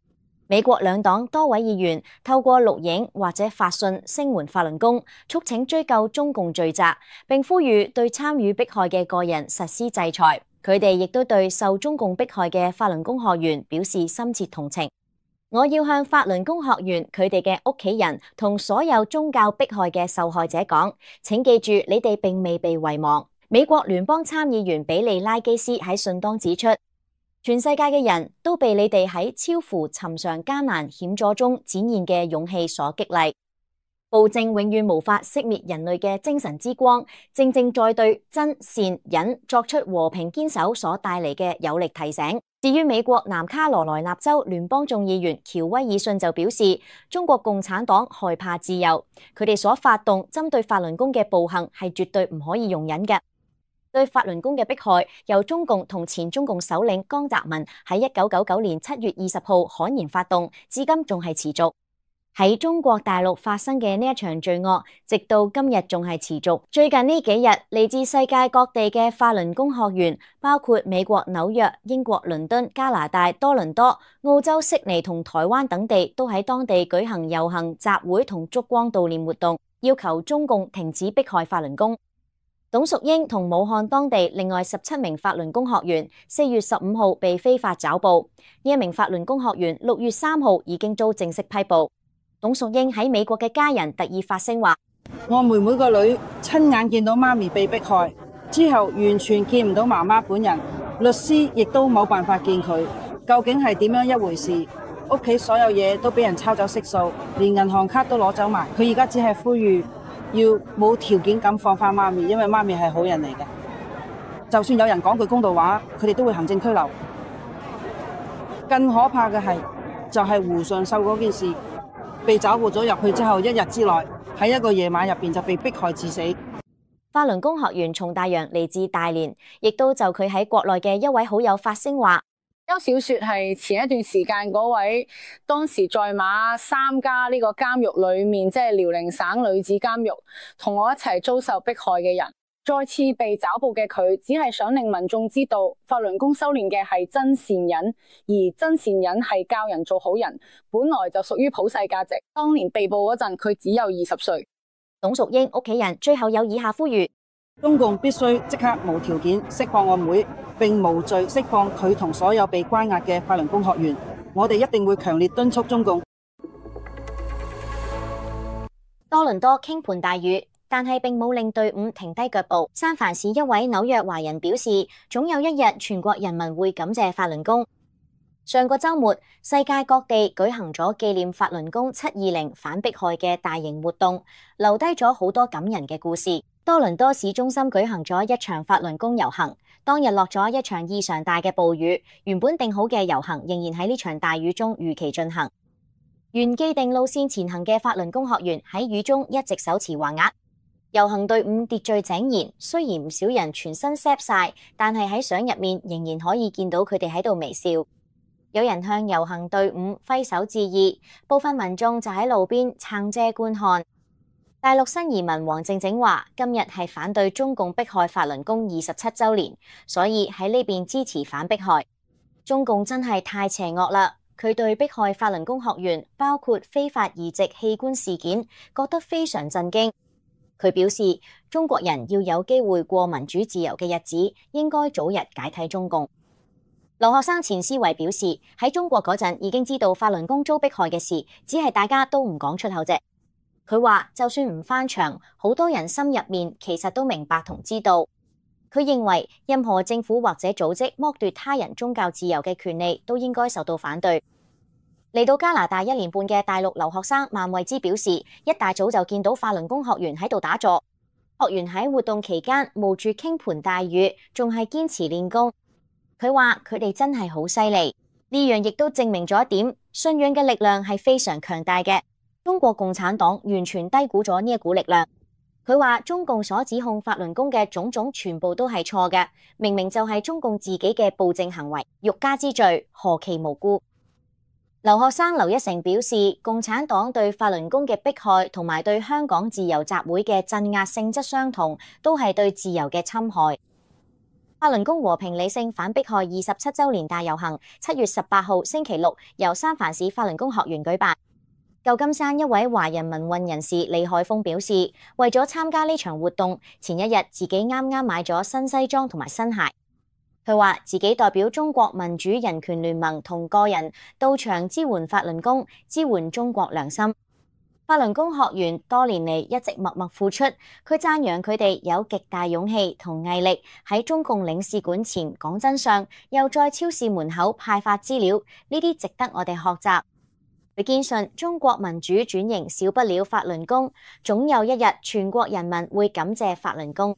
美國兩黨多位議員透過錄影或者發信聲援法輪功，促請追究中共罪責，並呼籲對參與迫害嘅個人實施制裁。佢哋亦都對受中共迫害嘅法輪功學員表示深切同情。我要向法輪功學員、佢哋嘅屋企人同所有宗教迫害嘅受害者講，請記住，你哋並未被遺忘。美國聯邦參議員比利拉基斯喺信當指出，全世界嘅人都被你哋喺超乎尋常艱難險阻中展現嘅勇氣所激勵。暴政永遠無法熄滅人類嘅精神之光，正正在對真善忍作出和平堅守所帶嚟嘅有力提醒。至於美國南卡羅來納州聯邦眾議員喬威爾遜就表示，中國共產黨害怕自由，佢哋所發動針對法輪功嘅暴行係絕對唔可以容忍嘅。對法輪功嘅迫害，由中共同前中共首領江澤民喺一九九九年七月二十號悍然發動，至今仲係持續。喺中國大陸發生嘅呢一場罪惡，直到今日仲係持續。最近呢幾日，嚟自世界各地嘅法輪功學員，包括美國紐約、英國倫敦、加拿大多倫多、澳洲悉尼同台灣等地，都喺當地舉行遊行、集會同燭光悼念活動，要求中共停止迫害法輪功。董淑英同武漢當地另外十七名法輪功學員，四月十五號被非法抓捕。呢一名法輪功學員六月三號已經遭正式批捕。董淑英喺美國嘅家人特意發聲話： 我妹妹個女親眼見到媽咪被迫害之後，完全見唔到媽媽本人，律師亦都冇辦法見佢，究竟係點樣一回事？屋企所有嘢都俾人抄走息數，連銀行卡都攞走埋。佢而家只係呼籲要冇條件咁放翻媽咪，因為媽咪係好人嚟嘅。就算有人講句公道話，佢哋都會行政拘留。更可怕嘅係，就係胡尚秀嗰件事，被抓捕咗入去之後，一日之內喺一個夜晚入邊就被迫害致死。 法輪功學員從大洋嚟自大連，亦都就佢喺國內嘅一位好友發聲話。 邱小雪係前一段時間嗰位當時在馬三家呢個監獄裏面，即係遼寧省女子監獄，同我一齊遭受迫害嘅人，再次被抓捕嘅佢，只係想令民眾知道，法輪功修煉嘅係真善忍，而真善忍係教人做好人，本來就屬於普世價值。當年被捕嗰陣，佢只有二十歲。 董淑英屋企人最後有以下呼籲： 中共必須即刻無條件釋放我妹，並無罪釋放佢同所有被關押嘅法輪功學員。我哋一定會強烈敦促中共。 多倫多傾盆大雨，但係並冇令隊伍停低腳步。三藩市一位紐約華人表示，總有一日全國人民會感謝法輪功。上個週末，世界各地舉行咗紀念法輪功七二零反迫害嘅大型活動，留低咗好多感人嘅故事。多倫多市中心舉行咗一場法輪功遊行，當日落咗一場異常大嘅暴雨，原本定好嘅遊行仍然喺呢場大雨中如期進行。原既定路線前行嘅法輪功學員喺雨中一直手持橫額，遊行隊伍秩序井然。雖然唔少人全身濕晒，但係喺相入面仍然可以見到佢哋喺度微笑。有人向遊行隊伍揮手致意，部分民眾就喺路邊撐遮觀看。大陸新移民黃靜靜話：今日係反對中共迫害法輪功二十七週年，所以喺呢邊支持反迫害。中共真係太邪惡啦！佢對迫害法輪功學員，包括非法移植器官事件，覺得非常震驚。佢表示，中國人要有機會過民主自由嘅日子，應該早日解體中共。留學生錢思維表示，喺中國嗰陣已經知道法輪功遭迫害嘅事，只係大家都唔講出口啫。佢話就算唔翻牆，好多人心入面其實都明白同知道。佢認為任何政府或者組織剝奪他人宗教自由嘅權利，都應該受到反對。嚟到加拿大一年半嘅大陸留學生萬惠之表示，一大早就見到法輪功學員喺度打坐，學員喺活動期間冒住傾盆大雨，仲係堅持練功。佢話佢哋真係好犀利，呢樣亦都證明咗一點，信仰嘅力量係非常強大嘅。中國共產黨完全低估咗呢一股力量。佢話中共所指控法輪功嘅種種全部都係錯嘅，明明就係中共自己嘅暴政行為，欲加之罪，何其無辜。留學生劉一成表示，共產黨對法輪功嘅迫害同埋對香港自由集會嘅鎮壓性質相同，都係對自由嘅侵害。 法輪功和平理性反迫害二十七週年大遊行，七月十八號星期六由三藩市法輪功學園舉辦。舊金山一位華人民運人士李海峰表示，為咗參加呢場活動，前一日自己啱啱買咗新西裝同埋新鞋。佢話自己代表中國民主人權聯盟同個人到場支援法輪功，支援中國良心。法輪功學員多年嚟一直默默付出，佢讚揚佢哋有極大勇氣同毅力喺中共領事館前講真相，又在超市門口派發資料，呢啲值得我哋學習。佢堅信中國民主轉型少不了法輪功，總有一日全國人民會感謝法輪功。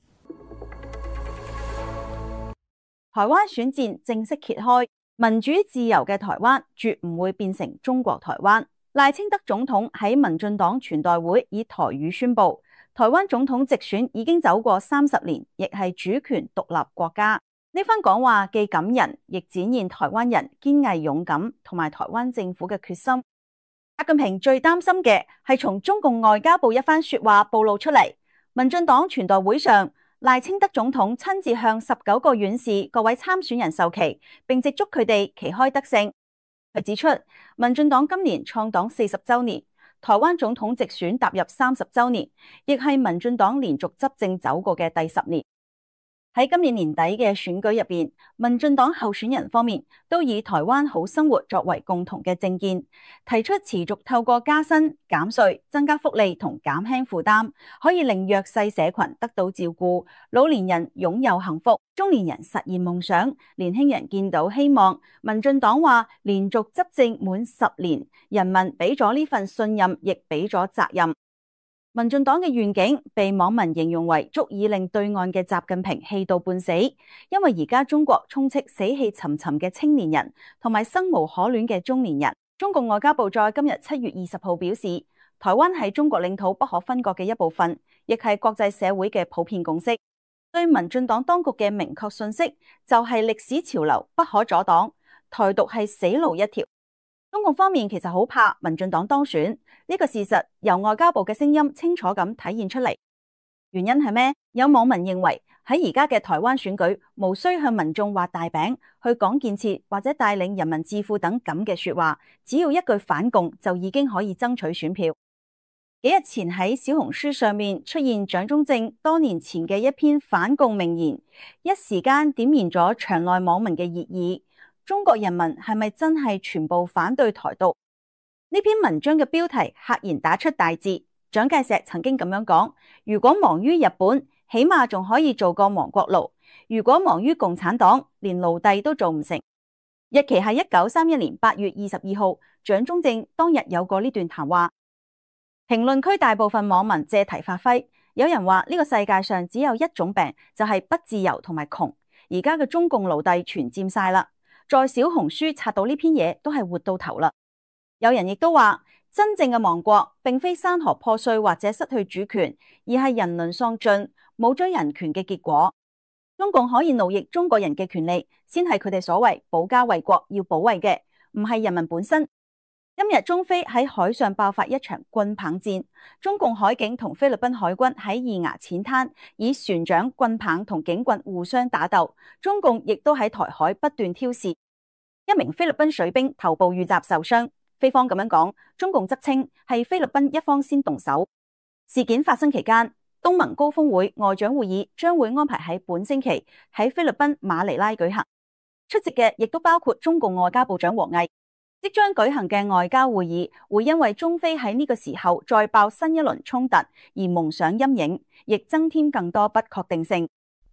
台灣選戰正式揭開，民主自由嘅台灣絕唔會變成中國台灣。賴清德總統喺民進黨全代會以台語宣布，台灣總統直選已經走過三十年，亦係主權獨立國家。呢番講話既感人，亦展現台灣人堅毅勇敢同埋台灣政府嘅決心。習近平最擔心嘅係從中共外交部一番說話暴露出嚟。民進黨全代會上，賴清德總統親自向十九個縣市各位參選人授旗，並直祝佢哋旗開得勝。佢指出，民進黨今年創黨四十週年，台灣總統直選踏入三十週年，亦係民進黨連續執政走過嘅第十年。喺今年年底嘅選舉入邊，民進黨候選人方面都以台灣好生活作為共同嘅政見，提出持續透過加薪、減稅、增加福利同減輕負擔，可以令弱勢社群得到照顧，老年人擁有幸福，中年人實現夢想，年輕人見到希望。民進黨話，連續執政滿十年，人民俾咗呢份信任，亦俾咗責任。民進黨嘅願景被網民形容為足以令對岸嘅習近平氣到半死，因為而家中國充斥死氣沉沉嘅青年人同埋生無可戀嘅中年人。中共外交部在今日七月二十號表示，台灣係中國領土不可分割嘅一部分，亦係國際社會嘅普遍共識。對民進黨當局嘅明確信息就係歷史潮流不可阻擋，台獨係死路一條。中共方面其實好怕民進黨當選，呢個事實由外交部嘅聲音清楚咁體現出嚟。原因係咩？有網民認為喺而家嘅台灣選舉，無需向民眾畫大餅，去講建設或者帶領人民致富等咁嘅說話，只要一句反共就已經可以爭取選票。幾日前喺小紅書上面出現蔣中正多年前嘅一篇反共名言，一時間點燃咗場內網民嘅熱議。中國人民係咪真係全部反對台獨？呢篇文章嘅標題赫然打出大字。蔣介石曾經咁樣講：如果亡於日本，起碼仲可以做個亡國奴；如果亡於共產黨，連奴隸都做唔成。日期係一九三一年八月二十二號，蔣中正當日有過呢段談話。評論區大部分網民借題發揮，有人話呢個世界上只有一種病，就係不自由同埋窮。而家嘅中共奴隸全佔晒啦。在小紅書刷到呢篇嘢都係活到頭啦。有人亦都話，真正嘅亡國並非山河破碎或者失去主權，而係人倫喪盡、冇咗人權嘅結果。中共可以奴役中國人嘅權利，先係佢哋所謂保家衛國要保衛嘅，唔係人民本身。今日中菲喺海上爆發一場棍棒戰，中共海警同菲律賓海軍喺二牙淺灘以船長、棍棒同警棍互相打鬥，中共亦都喺台海不斷挑事。一名菲律賓水兵頭部遇襲受傷，菲方咁樣講，中共則稱係菲律賓一方先動手。事件發生期間，東盟高峰會外長會議將會安排喺本星期喺菲律賓馬尼拉舉行，出席嘅亦都包括中共外交部長王毅。即將舉行嘅外交會議會因為中菲喺呢個時候再爆新一輪衝突而蒙上陰影，亦增添更多不確定性。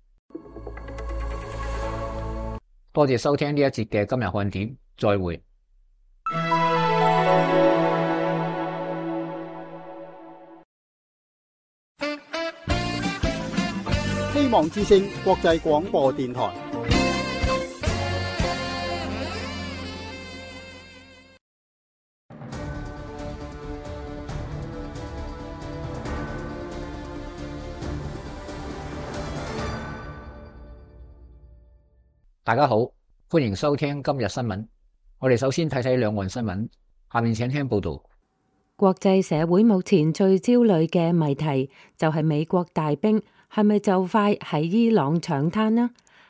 多謝收聽呢一節嘅今日看點，再會。 希望之聲國際廣播電台。 大家好，歡迎收聽今日新聞。我哋首先睇睇兩岸新聞，下面請聽報道。 國際社會目前最焦慮嘅謎題就係美國大兵係咪就快喺伊朗搶灘呢？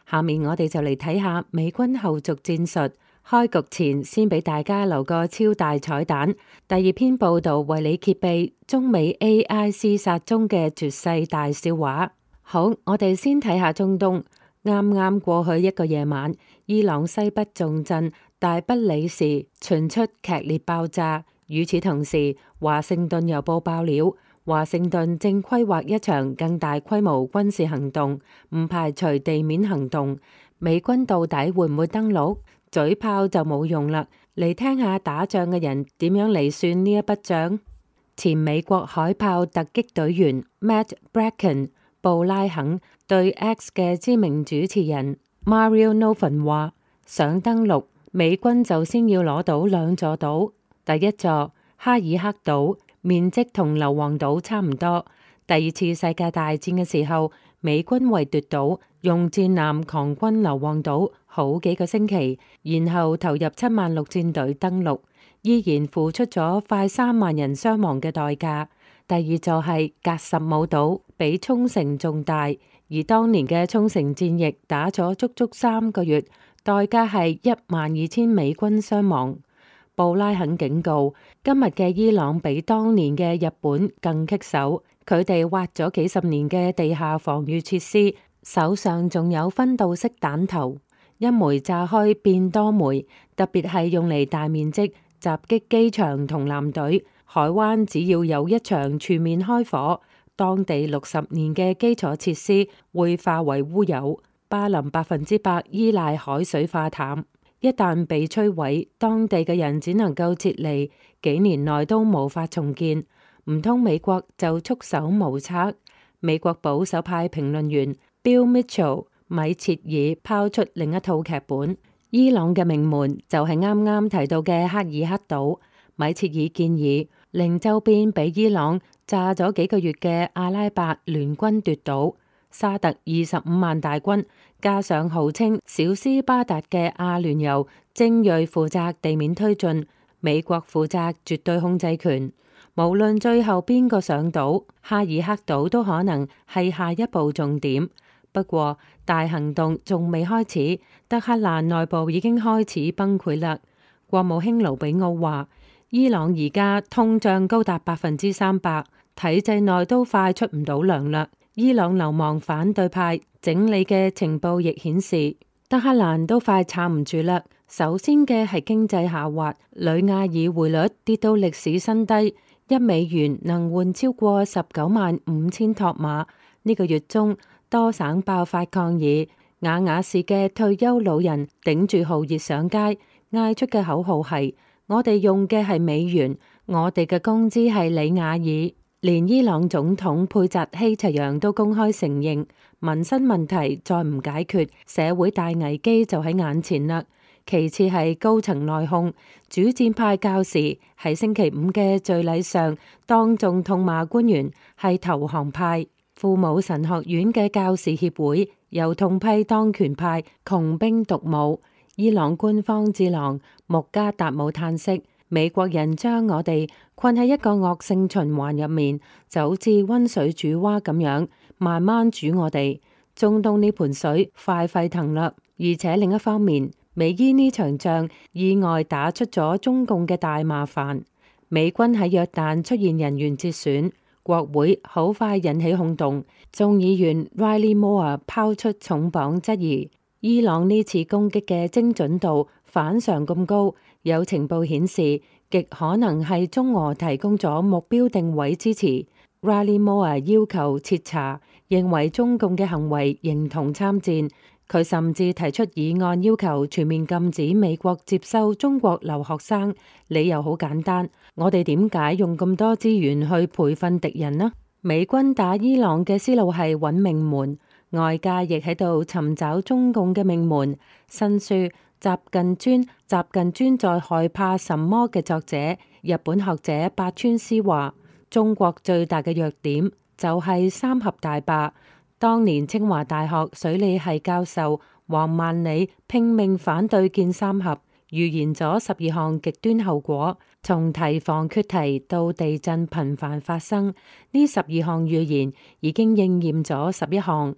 下面我哋就嚟睇下美軍後續戰術。開局前先俾大家留個超大彩蛋。第二篇報道為你揭秘中美 A I 廝殺中嘅絕世大笑話。好，我哋先睇下中東。啱啱過去一個夜晚，伊朗西北重鎮大不里士傳出劇烈爆炸。與此同時，華盛頓郵報爆料，華盛頓正規劃一場更大規模軍事行動，唔排除地面行動。美軍到底會唔會登陸？嘴炮就冇用啦，嚟聽下打仗嘅人點樣嚟算呢一筆賬。前美國海豹突擊隊員 Matt Bracken 布拉肯對 X 嘅知名主持人 Mario Novon 話：想登陸，美軍就先要攞到兩座島。第一座哈爾克島面積同硫磺島差唔多。第二次世界大戰嘅時候，美軍為奪島，用戰艦狂轟硫磺島好幾個星期，然後投入七萬陸戰隊登陸，依然付出咗快三萬人傷亡嘅代價。第二座係格什姆島，比沖繩仲大，而當年嘅沖繩戰役打咗足足三個月，代價係一萬二千美軍傷亡。布拉肯警告，今日嘅伊朗比當年嘅日本更棘手，佢哋挖咗幾十年嘅地下防禦設施，手上仲有分導式彈頭，一枚炸開變多枚，特別係用嚟大面積襲擊機場同艦隊。海灣只要有一場全面開火，當地六十年嘅基礎設施會化為烏有。巴林百分之百依賴海水化淡，一旦被摧毀，當地嘅人只能夠撤離，幾年內都無法重建。唔通美國就束手無策？美國保守派評論員 Bill Mitchell 米切爾拋出另一套劇本，伊朗嘅名門就係啱啱提到嘅哈爾克島。米切爾建議令周邊俾伊朗炸咗幾個月嘅阿拉伯聯軍奪島，沙特二十五萬大軍加上號稱小斯巴達嘅阿聯酋精銳負責地面推進，美國負責絕對控制權。無論最後邊個上島，哈爾克島都可能係下一步重點。不過大行動仲未開始，德黑蘭內部已經開始崩潰啦。國務卿盧比奧話：伊朗而家通脹高達百分之三百，體制內都快出唔到糧啦。伊朗流亡反對派整理嘅情報亦顯示，德黑蘭都快撐唔住啦。首先嘅係經濟下滑，呂亞爾匯率跌到歷史新低，一美元能換超過十九萬五千托馬。呢個月中，多省爆發抗議，雅雅市嘅退休老人頂住酷熱上街，嗌出嘅口號係：我哋用嘅係美元，我哋嘅工資係里亞爾。連伊朗總統佩扎希齊揚都公開承認，民生問題再唔解決，社會大危機就喺眼前啦。其次係高層內訌，主戰派教士喺星期五嘅聚禮上當眾痛罵官員係投降派。父母神學院嘅教士協會又痛批當權派窮兵黷武。伊朗官方智囊穆加達姆嘆息：美國人將我哋困喺一個惡性循環入面，就好似溫水煮蛙咁樣，慢慢煮我哋。中東呢盤水快沸騰啦！而且另一方面，美伊呢場仗意外打出咗中共嘅大麻煩。美軍喺約旦出現人員折損，國會好快引起轟動。眾議員 Riley Moore 拋出重磅質疑，伊朗呢次攻擊嘅精準度反常咁高，有情報顯示極可能係中俄提供咗目標定位支持。Riley Moore 要求徹查，認為中共嘅行為形同參戰。佢甚至提出議案，要求全面禁止美國接收中國留學生。理由好簡單，我哋點解用咁多資源去培訓敵人呢？美軍打伊朗嘅思路係揾命門，外界亦喺度尋找中共嘅命門。新書《習近專習近專在害怕什麼》嘅作者日本學者八川思話：中國最大嘅弱點就係三峽大壩。當年清華大學水利系教授黃萬里拼命反對建三峽，預言咗十二項極端後果，從堤防決堤到地震頻繁發生，呢十二項預言已經應驗咗十一項。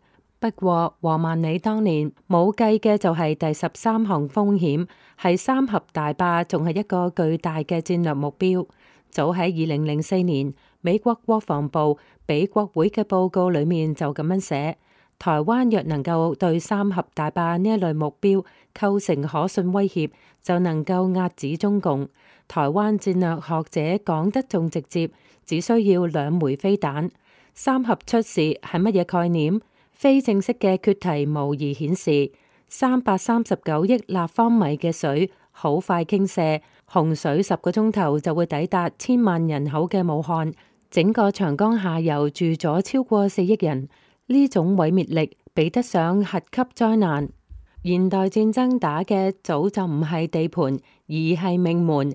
不過黃萬里當年冇計嘅就係第十三項風險，係三峽大壩仲係一個巨大嘅戰略目標。早喺二零零四年，美國國防部俾國會嘅報告裏面就咁樣寫：台灣若能夠對三峽大壩呢一類目標構成可信威脅，就能夠遏止中共。台灣戰略學者講得仲直接，只需要兩枚飛彈。三峽出事係乜嘢概念？非正式嘅決題無疑顯示，三百三十九億立方米嘅水好快傾瀉，洪水十個鐘頭就會抵達千萬人口嘅武漢，整個長江下游住咗超過四億人。呢種毀滅力比得上核級災難。現代戰爭打嘅早就唔係地盤，而係命門。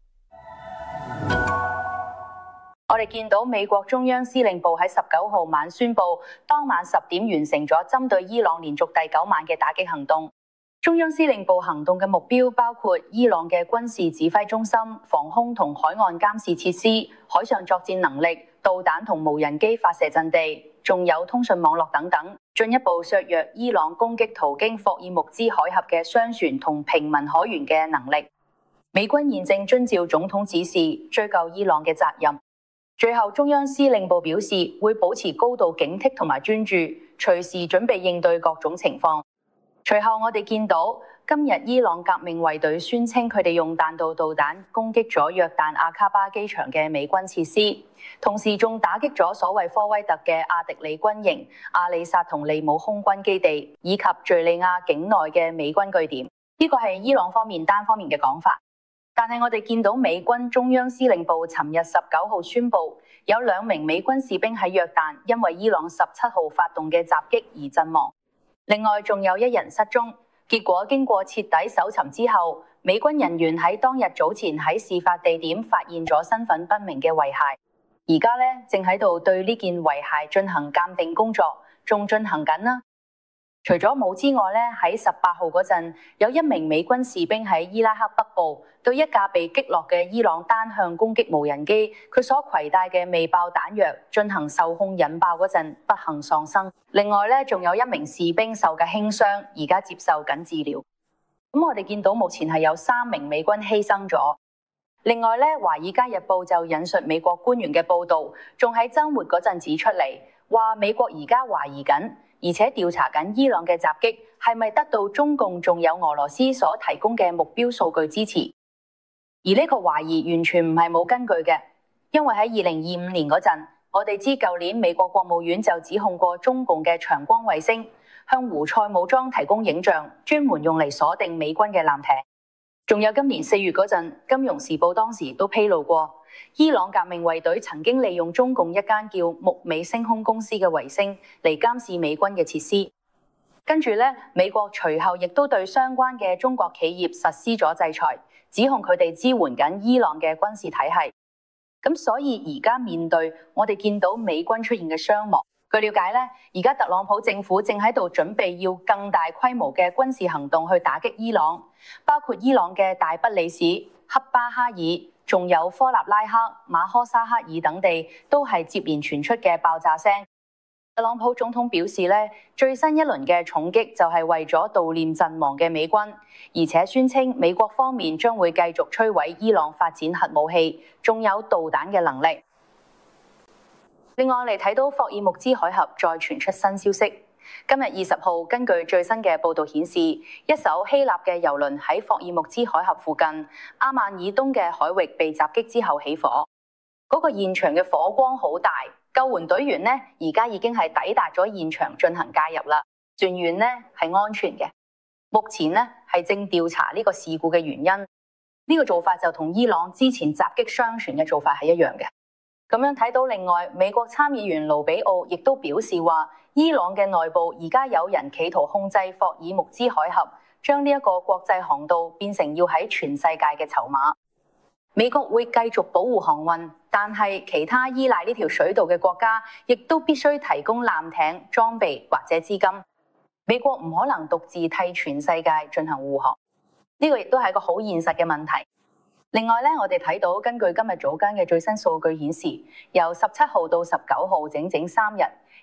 我哋見到美國中央司令部喺十九號晚宣布，當晚十點完成咗針對伊朗連續第九晚嘅打擊行動。中央司令部行動嘅目標包括伊朗嘅軍事指揮中心、防空同海岸監視設施、海上作戰能力、導彈同無人機發射陣地，仲有通訊網絡等等，進一步削弱伊朗攻擊途經霍爾木茲海峽嘅商船同平民海員嘅能力。美軍現正遵照總統指示追究伊朗嘅責任。最後，中央司令部表示會保持高度警惕同埋專注，隨時準備應對各種情況。隨後我哋見到今日伊朗革命衛隊宣稱佢哋用彈道導彈攻擊咗約旦阿卡巴機場嘅美軍設施，同時仲打擊咗所謂科威特嘅阿迪里軍營、阿里薩同利姆空軍基地，以及敘利亞境內嘅美軍據點。呢個係伊朗方面單方面嘅講法。但係我哋見到美軍中央司令部尋日十九號宣布，有兩名美軍士兵喺約旦因為伊朗十七號發動嘅襲擊而陣亡，另外仲有一人失蹤。結果經過徹底搜尋之後，美軍人員喺當日早前喺事發地點發現咗身份不明嘅遺骸，而家咧正喺度對呢件遺骸進行鑑定工作，仲進行緊啦。除咗冇之外咧，喺十八號嗰陣，有一名美軍士兵喺伊拉克北部對一架被擊落嘅伊朗單向攻擊無人機，佢所攜帶嘅未爆彈藥進行受控引爆嗰陣不幸喪生。另外咧，仲有一名士兵受嘅輕傷，而家接受緊治療。咁我哋見到目前係有三名美軍犧牲咗。另外咧，《華爾街日報》就引述美國官員嘅報導，仲喺週末嗰陣指出嚟，話美國而家懷疑緊，而且調查緊伊朗嘅襲擊係咪得到中共仲有俄羅斯所提供嘅目標數據支持。而呢個懷疑完全唔係冇根據嘅，因為喺二零二五年嗰陣，我哋知舊年美國國務院就指控過中共嘅長光衛星向胡塞武裝提供影像，專門用嚟鎖定美軍嘅艦艇。仲有今年四月嗰陣，《金融時報》當時都披露過，伊朗革命衛隊曾經利用中共一間叫木美星空公司嘅衛星嚟監視美軍嘅設施。跟住咧，美國隨後亦都對相關嘅中國企業實施咗制裁，指控佢哋支援緊伊朗嘅軍事體系。咁所以而家面對我哋見到美軍出現嘅傷亡，據了解咧，而家特朗普政府正喺度準備要更大規模嘅軍事行動去打擊伊朗，包括伊朗嘅大不里士、恰巴哈爾，仲有科納拉克、馬科沙克爾等地，都係接連傳出嘅爆炸聲。特朗普總統表示咧，最新一輪嘅重擊就係為咗悼念陣亡嘅美軍，而且宣稱美國方面將會繼續摧毀伊朗發展核武器，仲有導彈嘅能力。另外，我哋睇到霍爾木茲海峽再傳出新消息。今日二十號，根據最新嘅報道顯示，一艘希臘嘅郵輪喺霍爾木茲海峽附近阿曼以東嘅海域被襲擊之後起火，嗰、那個現場嘅火光好大。救援隊員呢，而家已經係抵達咗現場進行介入啦。船員呢係安全嘅，目前呢係正調查呢個事故嘅原因。呢、這個做法就同伊朗之前襲擊商船嘅做法係一樣嘅。咁樣睇到，另外美國參議員盧比奧亦都表示話，伊朗嘅內部而家有人企圖控制霍爾木茲海峽，將呢一個國際航道變成要喺全世界嘅籌碼。美國會繼續保護航運，但係其他依賴呢條水道嘅國家，亦都必須提供艦艇、裝備或者資金。美國唔可能獨自替全世界進行護航，呢、這個亦都係一個好現實嘅問題。另外咧，我哋睇到根據今日早間嘅最新數據顯示，由十七號到十九號整整三日，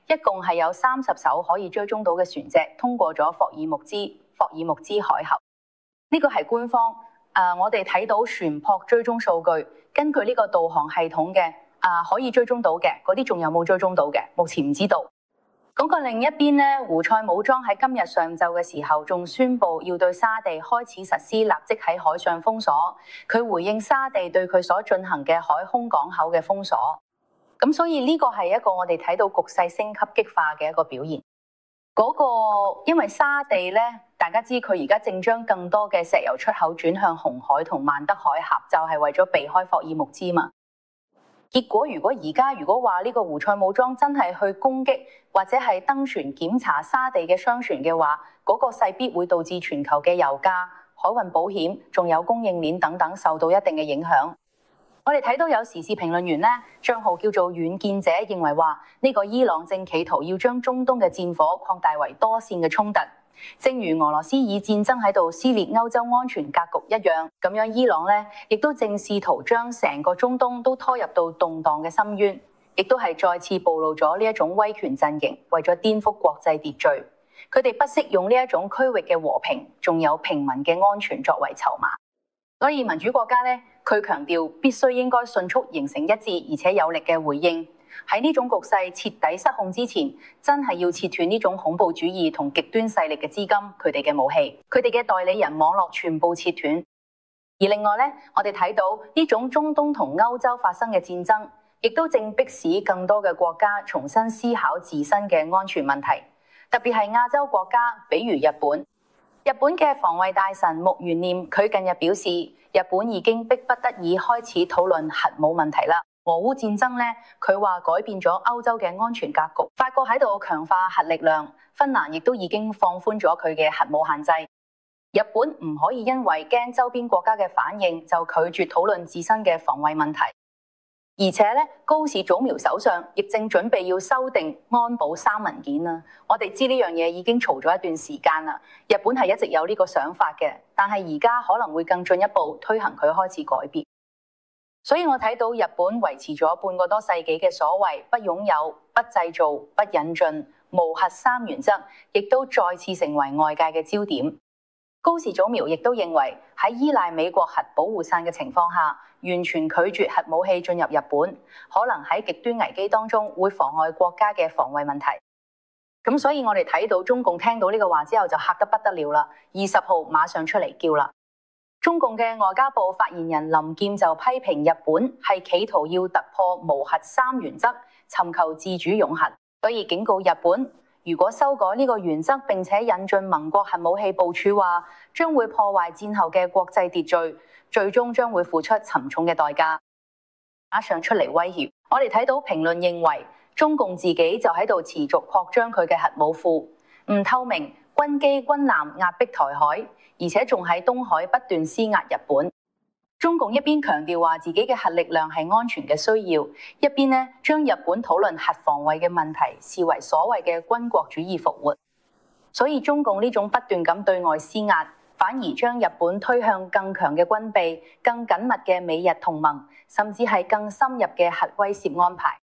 一共係有三十艘可以追蹤到嘅船隻通過咗霍爾木茲霍爾木茲海峽。呢個係官方。誒、呃，我哋睇到船舶追蹤數據，根據呢個導航系統嘅啊、呃，可以追蹤到嘅嗰啲，仲有冇追蹤到嘅？目前唔知道。嗰個另一邊呢，胡塞武裝喺今日上晝嘅時候，仲宣布要對沙地開始實施立即喺海上封鎖。佢回應沙地對佢所進行嘅海空港口嘅封鎖。咁所以呢個係一個我哋睇到局勢升級激化嘅一個表現。嗰、那個因為沙地呢，大家知佢而家正將更多嘅石油出口轉向紅海同曼德海峽，就係、是、為咗避開霍爾木茲嘛。結果如果而家如果話呢個胡塞武裝真係去攻擊或者係登船檢查沙地嘅商船嘅話，嗰、那個勢必會導致全球嘅油價、海運保險仲有供應鏈等等受到一定嘅影響。我哋睇到有時事評論員呢，帳號叫做遠見者，認為話呢、這個伊朗正企圖要將中東嘅戰火擴大為多線嘅衝突。正如俄羅斯以戰爭喺度撕裂歐洲安全格局一樣，咁樣伊朗呢亦都正試圖將成個中東都拖入到動盪嘅深淵，亦都係再次暴露咗呢一種威權陣營為咗顛覆國際秩序，佢哋不惜用呢一種區域嘅和平，仲有平民嘅安全作為籌碼。所以民主國家呢，佢強調必須應該迅速形成一致而且有力嘅回應。喺呢種局勢徹底失控之前，真係要切斷呢種恐怖主義同極端勢力嘅資金，佢哋嘅武器，佢哋嘅代理人網絡全部切斷。而另外呢，我哋睇到呢種中東同歐洲發生嘅戰爭，亦都正迫使更多嘅國家重新思考自身嘅安全問題，特別係亞洲國家，比如日本。日本嘅防衛大臣木原念，佢近日表示，日本已經迫不得已開始討論核武問題啦。俄烏戰爭呢，佢話改變咗歐洲嘅安全格局。法國喺度強化核力量，芬蘭亦都已經放寬咗佢嘅核武限制。日本唔可以因為驚周邊國家嘅反應，就拒絕討論自身嘅防衛問題。而且呢，高市早苗首相亦正準備要修訂安保三文件啦。我哋知呢樣嘢已經嘈咗一段時間啦。日本係一直有呢個想法嘅，但係而家可能會更進一步推行佢開始改變。所以我睇到日本維持咗半個多世紀嘅所謂不擁有、不製造、不引進、無核三原則，亦都再次成為外界嘅焦點。高市早苗亦都認為喺依賴美國核保護傘嘅情況下，完全拒絕核武器進入日本，可能喺極端危機當中會妨礙國家嘅防衛問題。咁所以我哋睇到中共聽到呢個話之後就嚇得不得了啦，二十號馬上出嚟叫啦。中共嘅外交部發言人林劍就批評日本係企圖要突破無核三原則，尋求自主擁核，所以警告日本，如果修改呢個原則並且引進盟國核武器部署話，將會破壞戰後嘅國際秩序，最終將會付出沉重嘅代價。馬上出嚟威脅，我哋睇到評論認為，中共自己就喺度持續擴張佢嘅核武庫，唔透明，軍機軍艦壓迫台海，而且仲喺東海不斷施壓日本。中共一邊強調話自己嘅核力量係安全嘅需要，一邊呢將日本討論核防衛嘅問題視為所謂嘅軍國主義復活。所以中共呢種不斷咁對外施壓，反而將日本推向更強嘅軍備、更緊密嘅美日同盟，甚至係更深入嘅核威懾安排。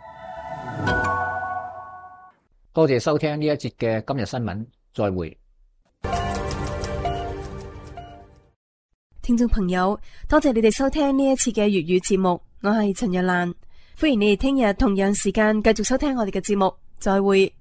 多謝收聽呢一節嘅今日新聞，再會。 聽眾朋友，多謝你哋收聽呢一次嘅粵語節目，我係陳若蘭，歡迎你哋聽日同樣時間繼續收聽我哋嘅節目，再會。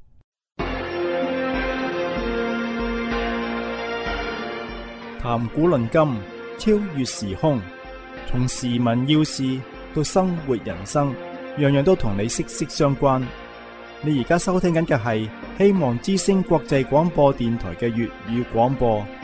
談古論今，超越時空，從時聞要事到生活人生，樣樣都同你息息相關。你而家收聽緊嘅係希望之聲國際廣播電台嘅粵語廣播。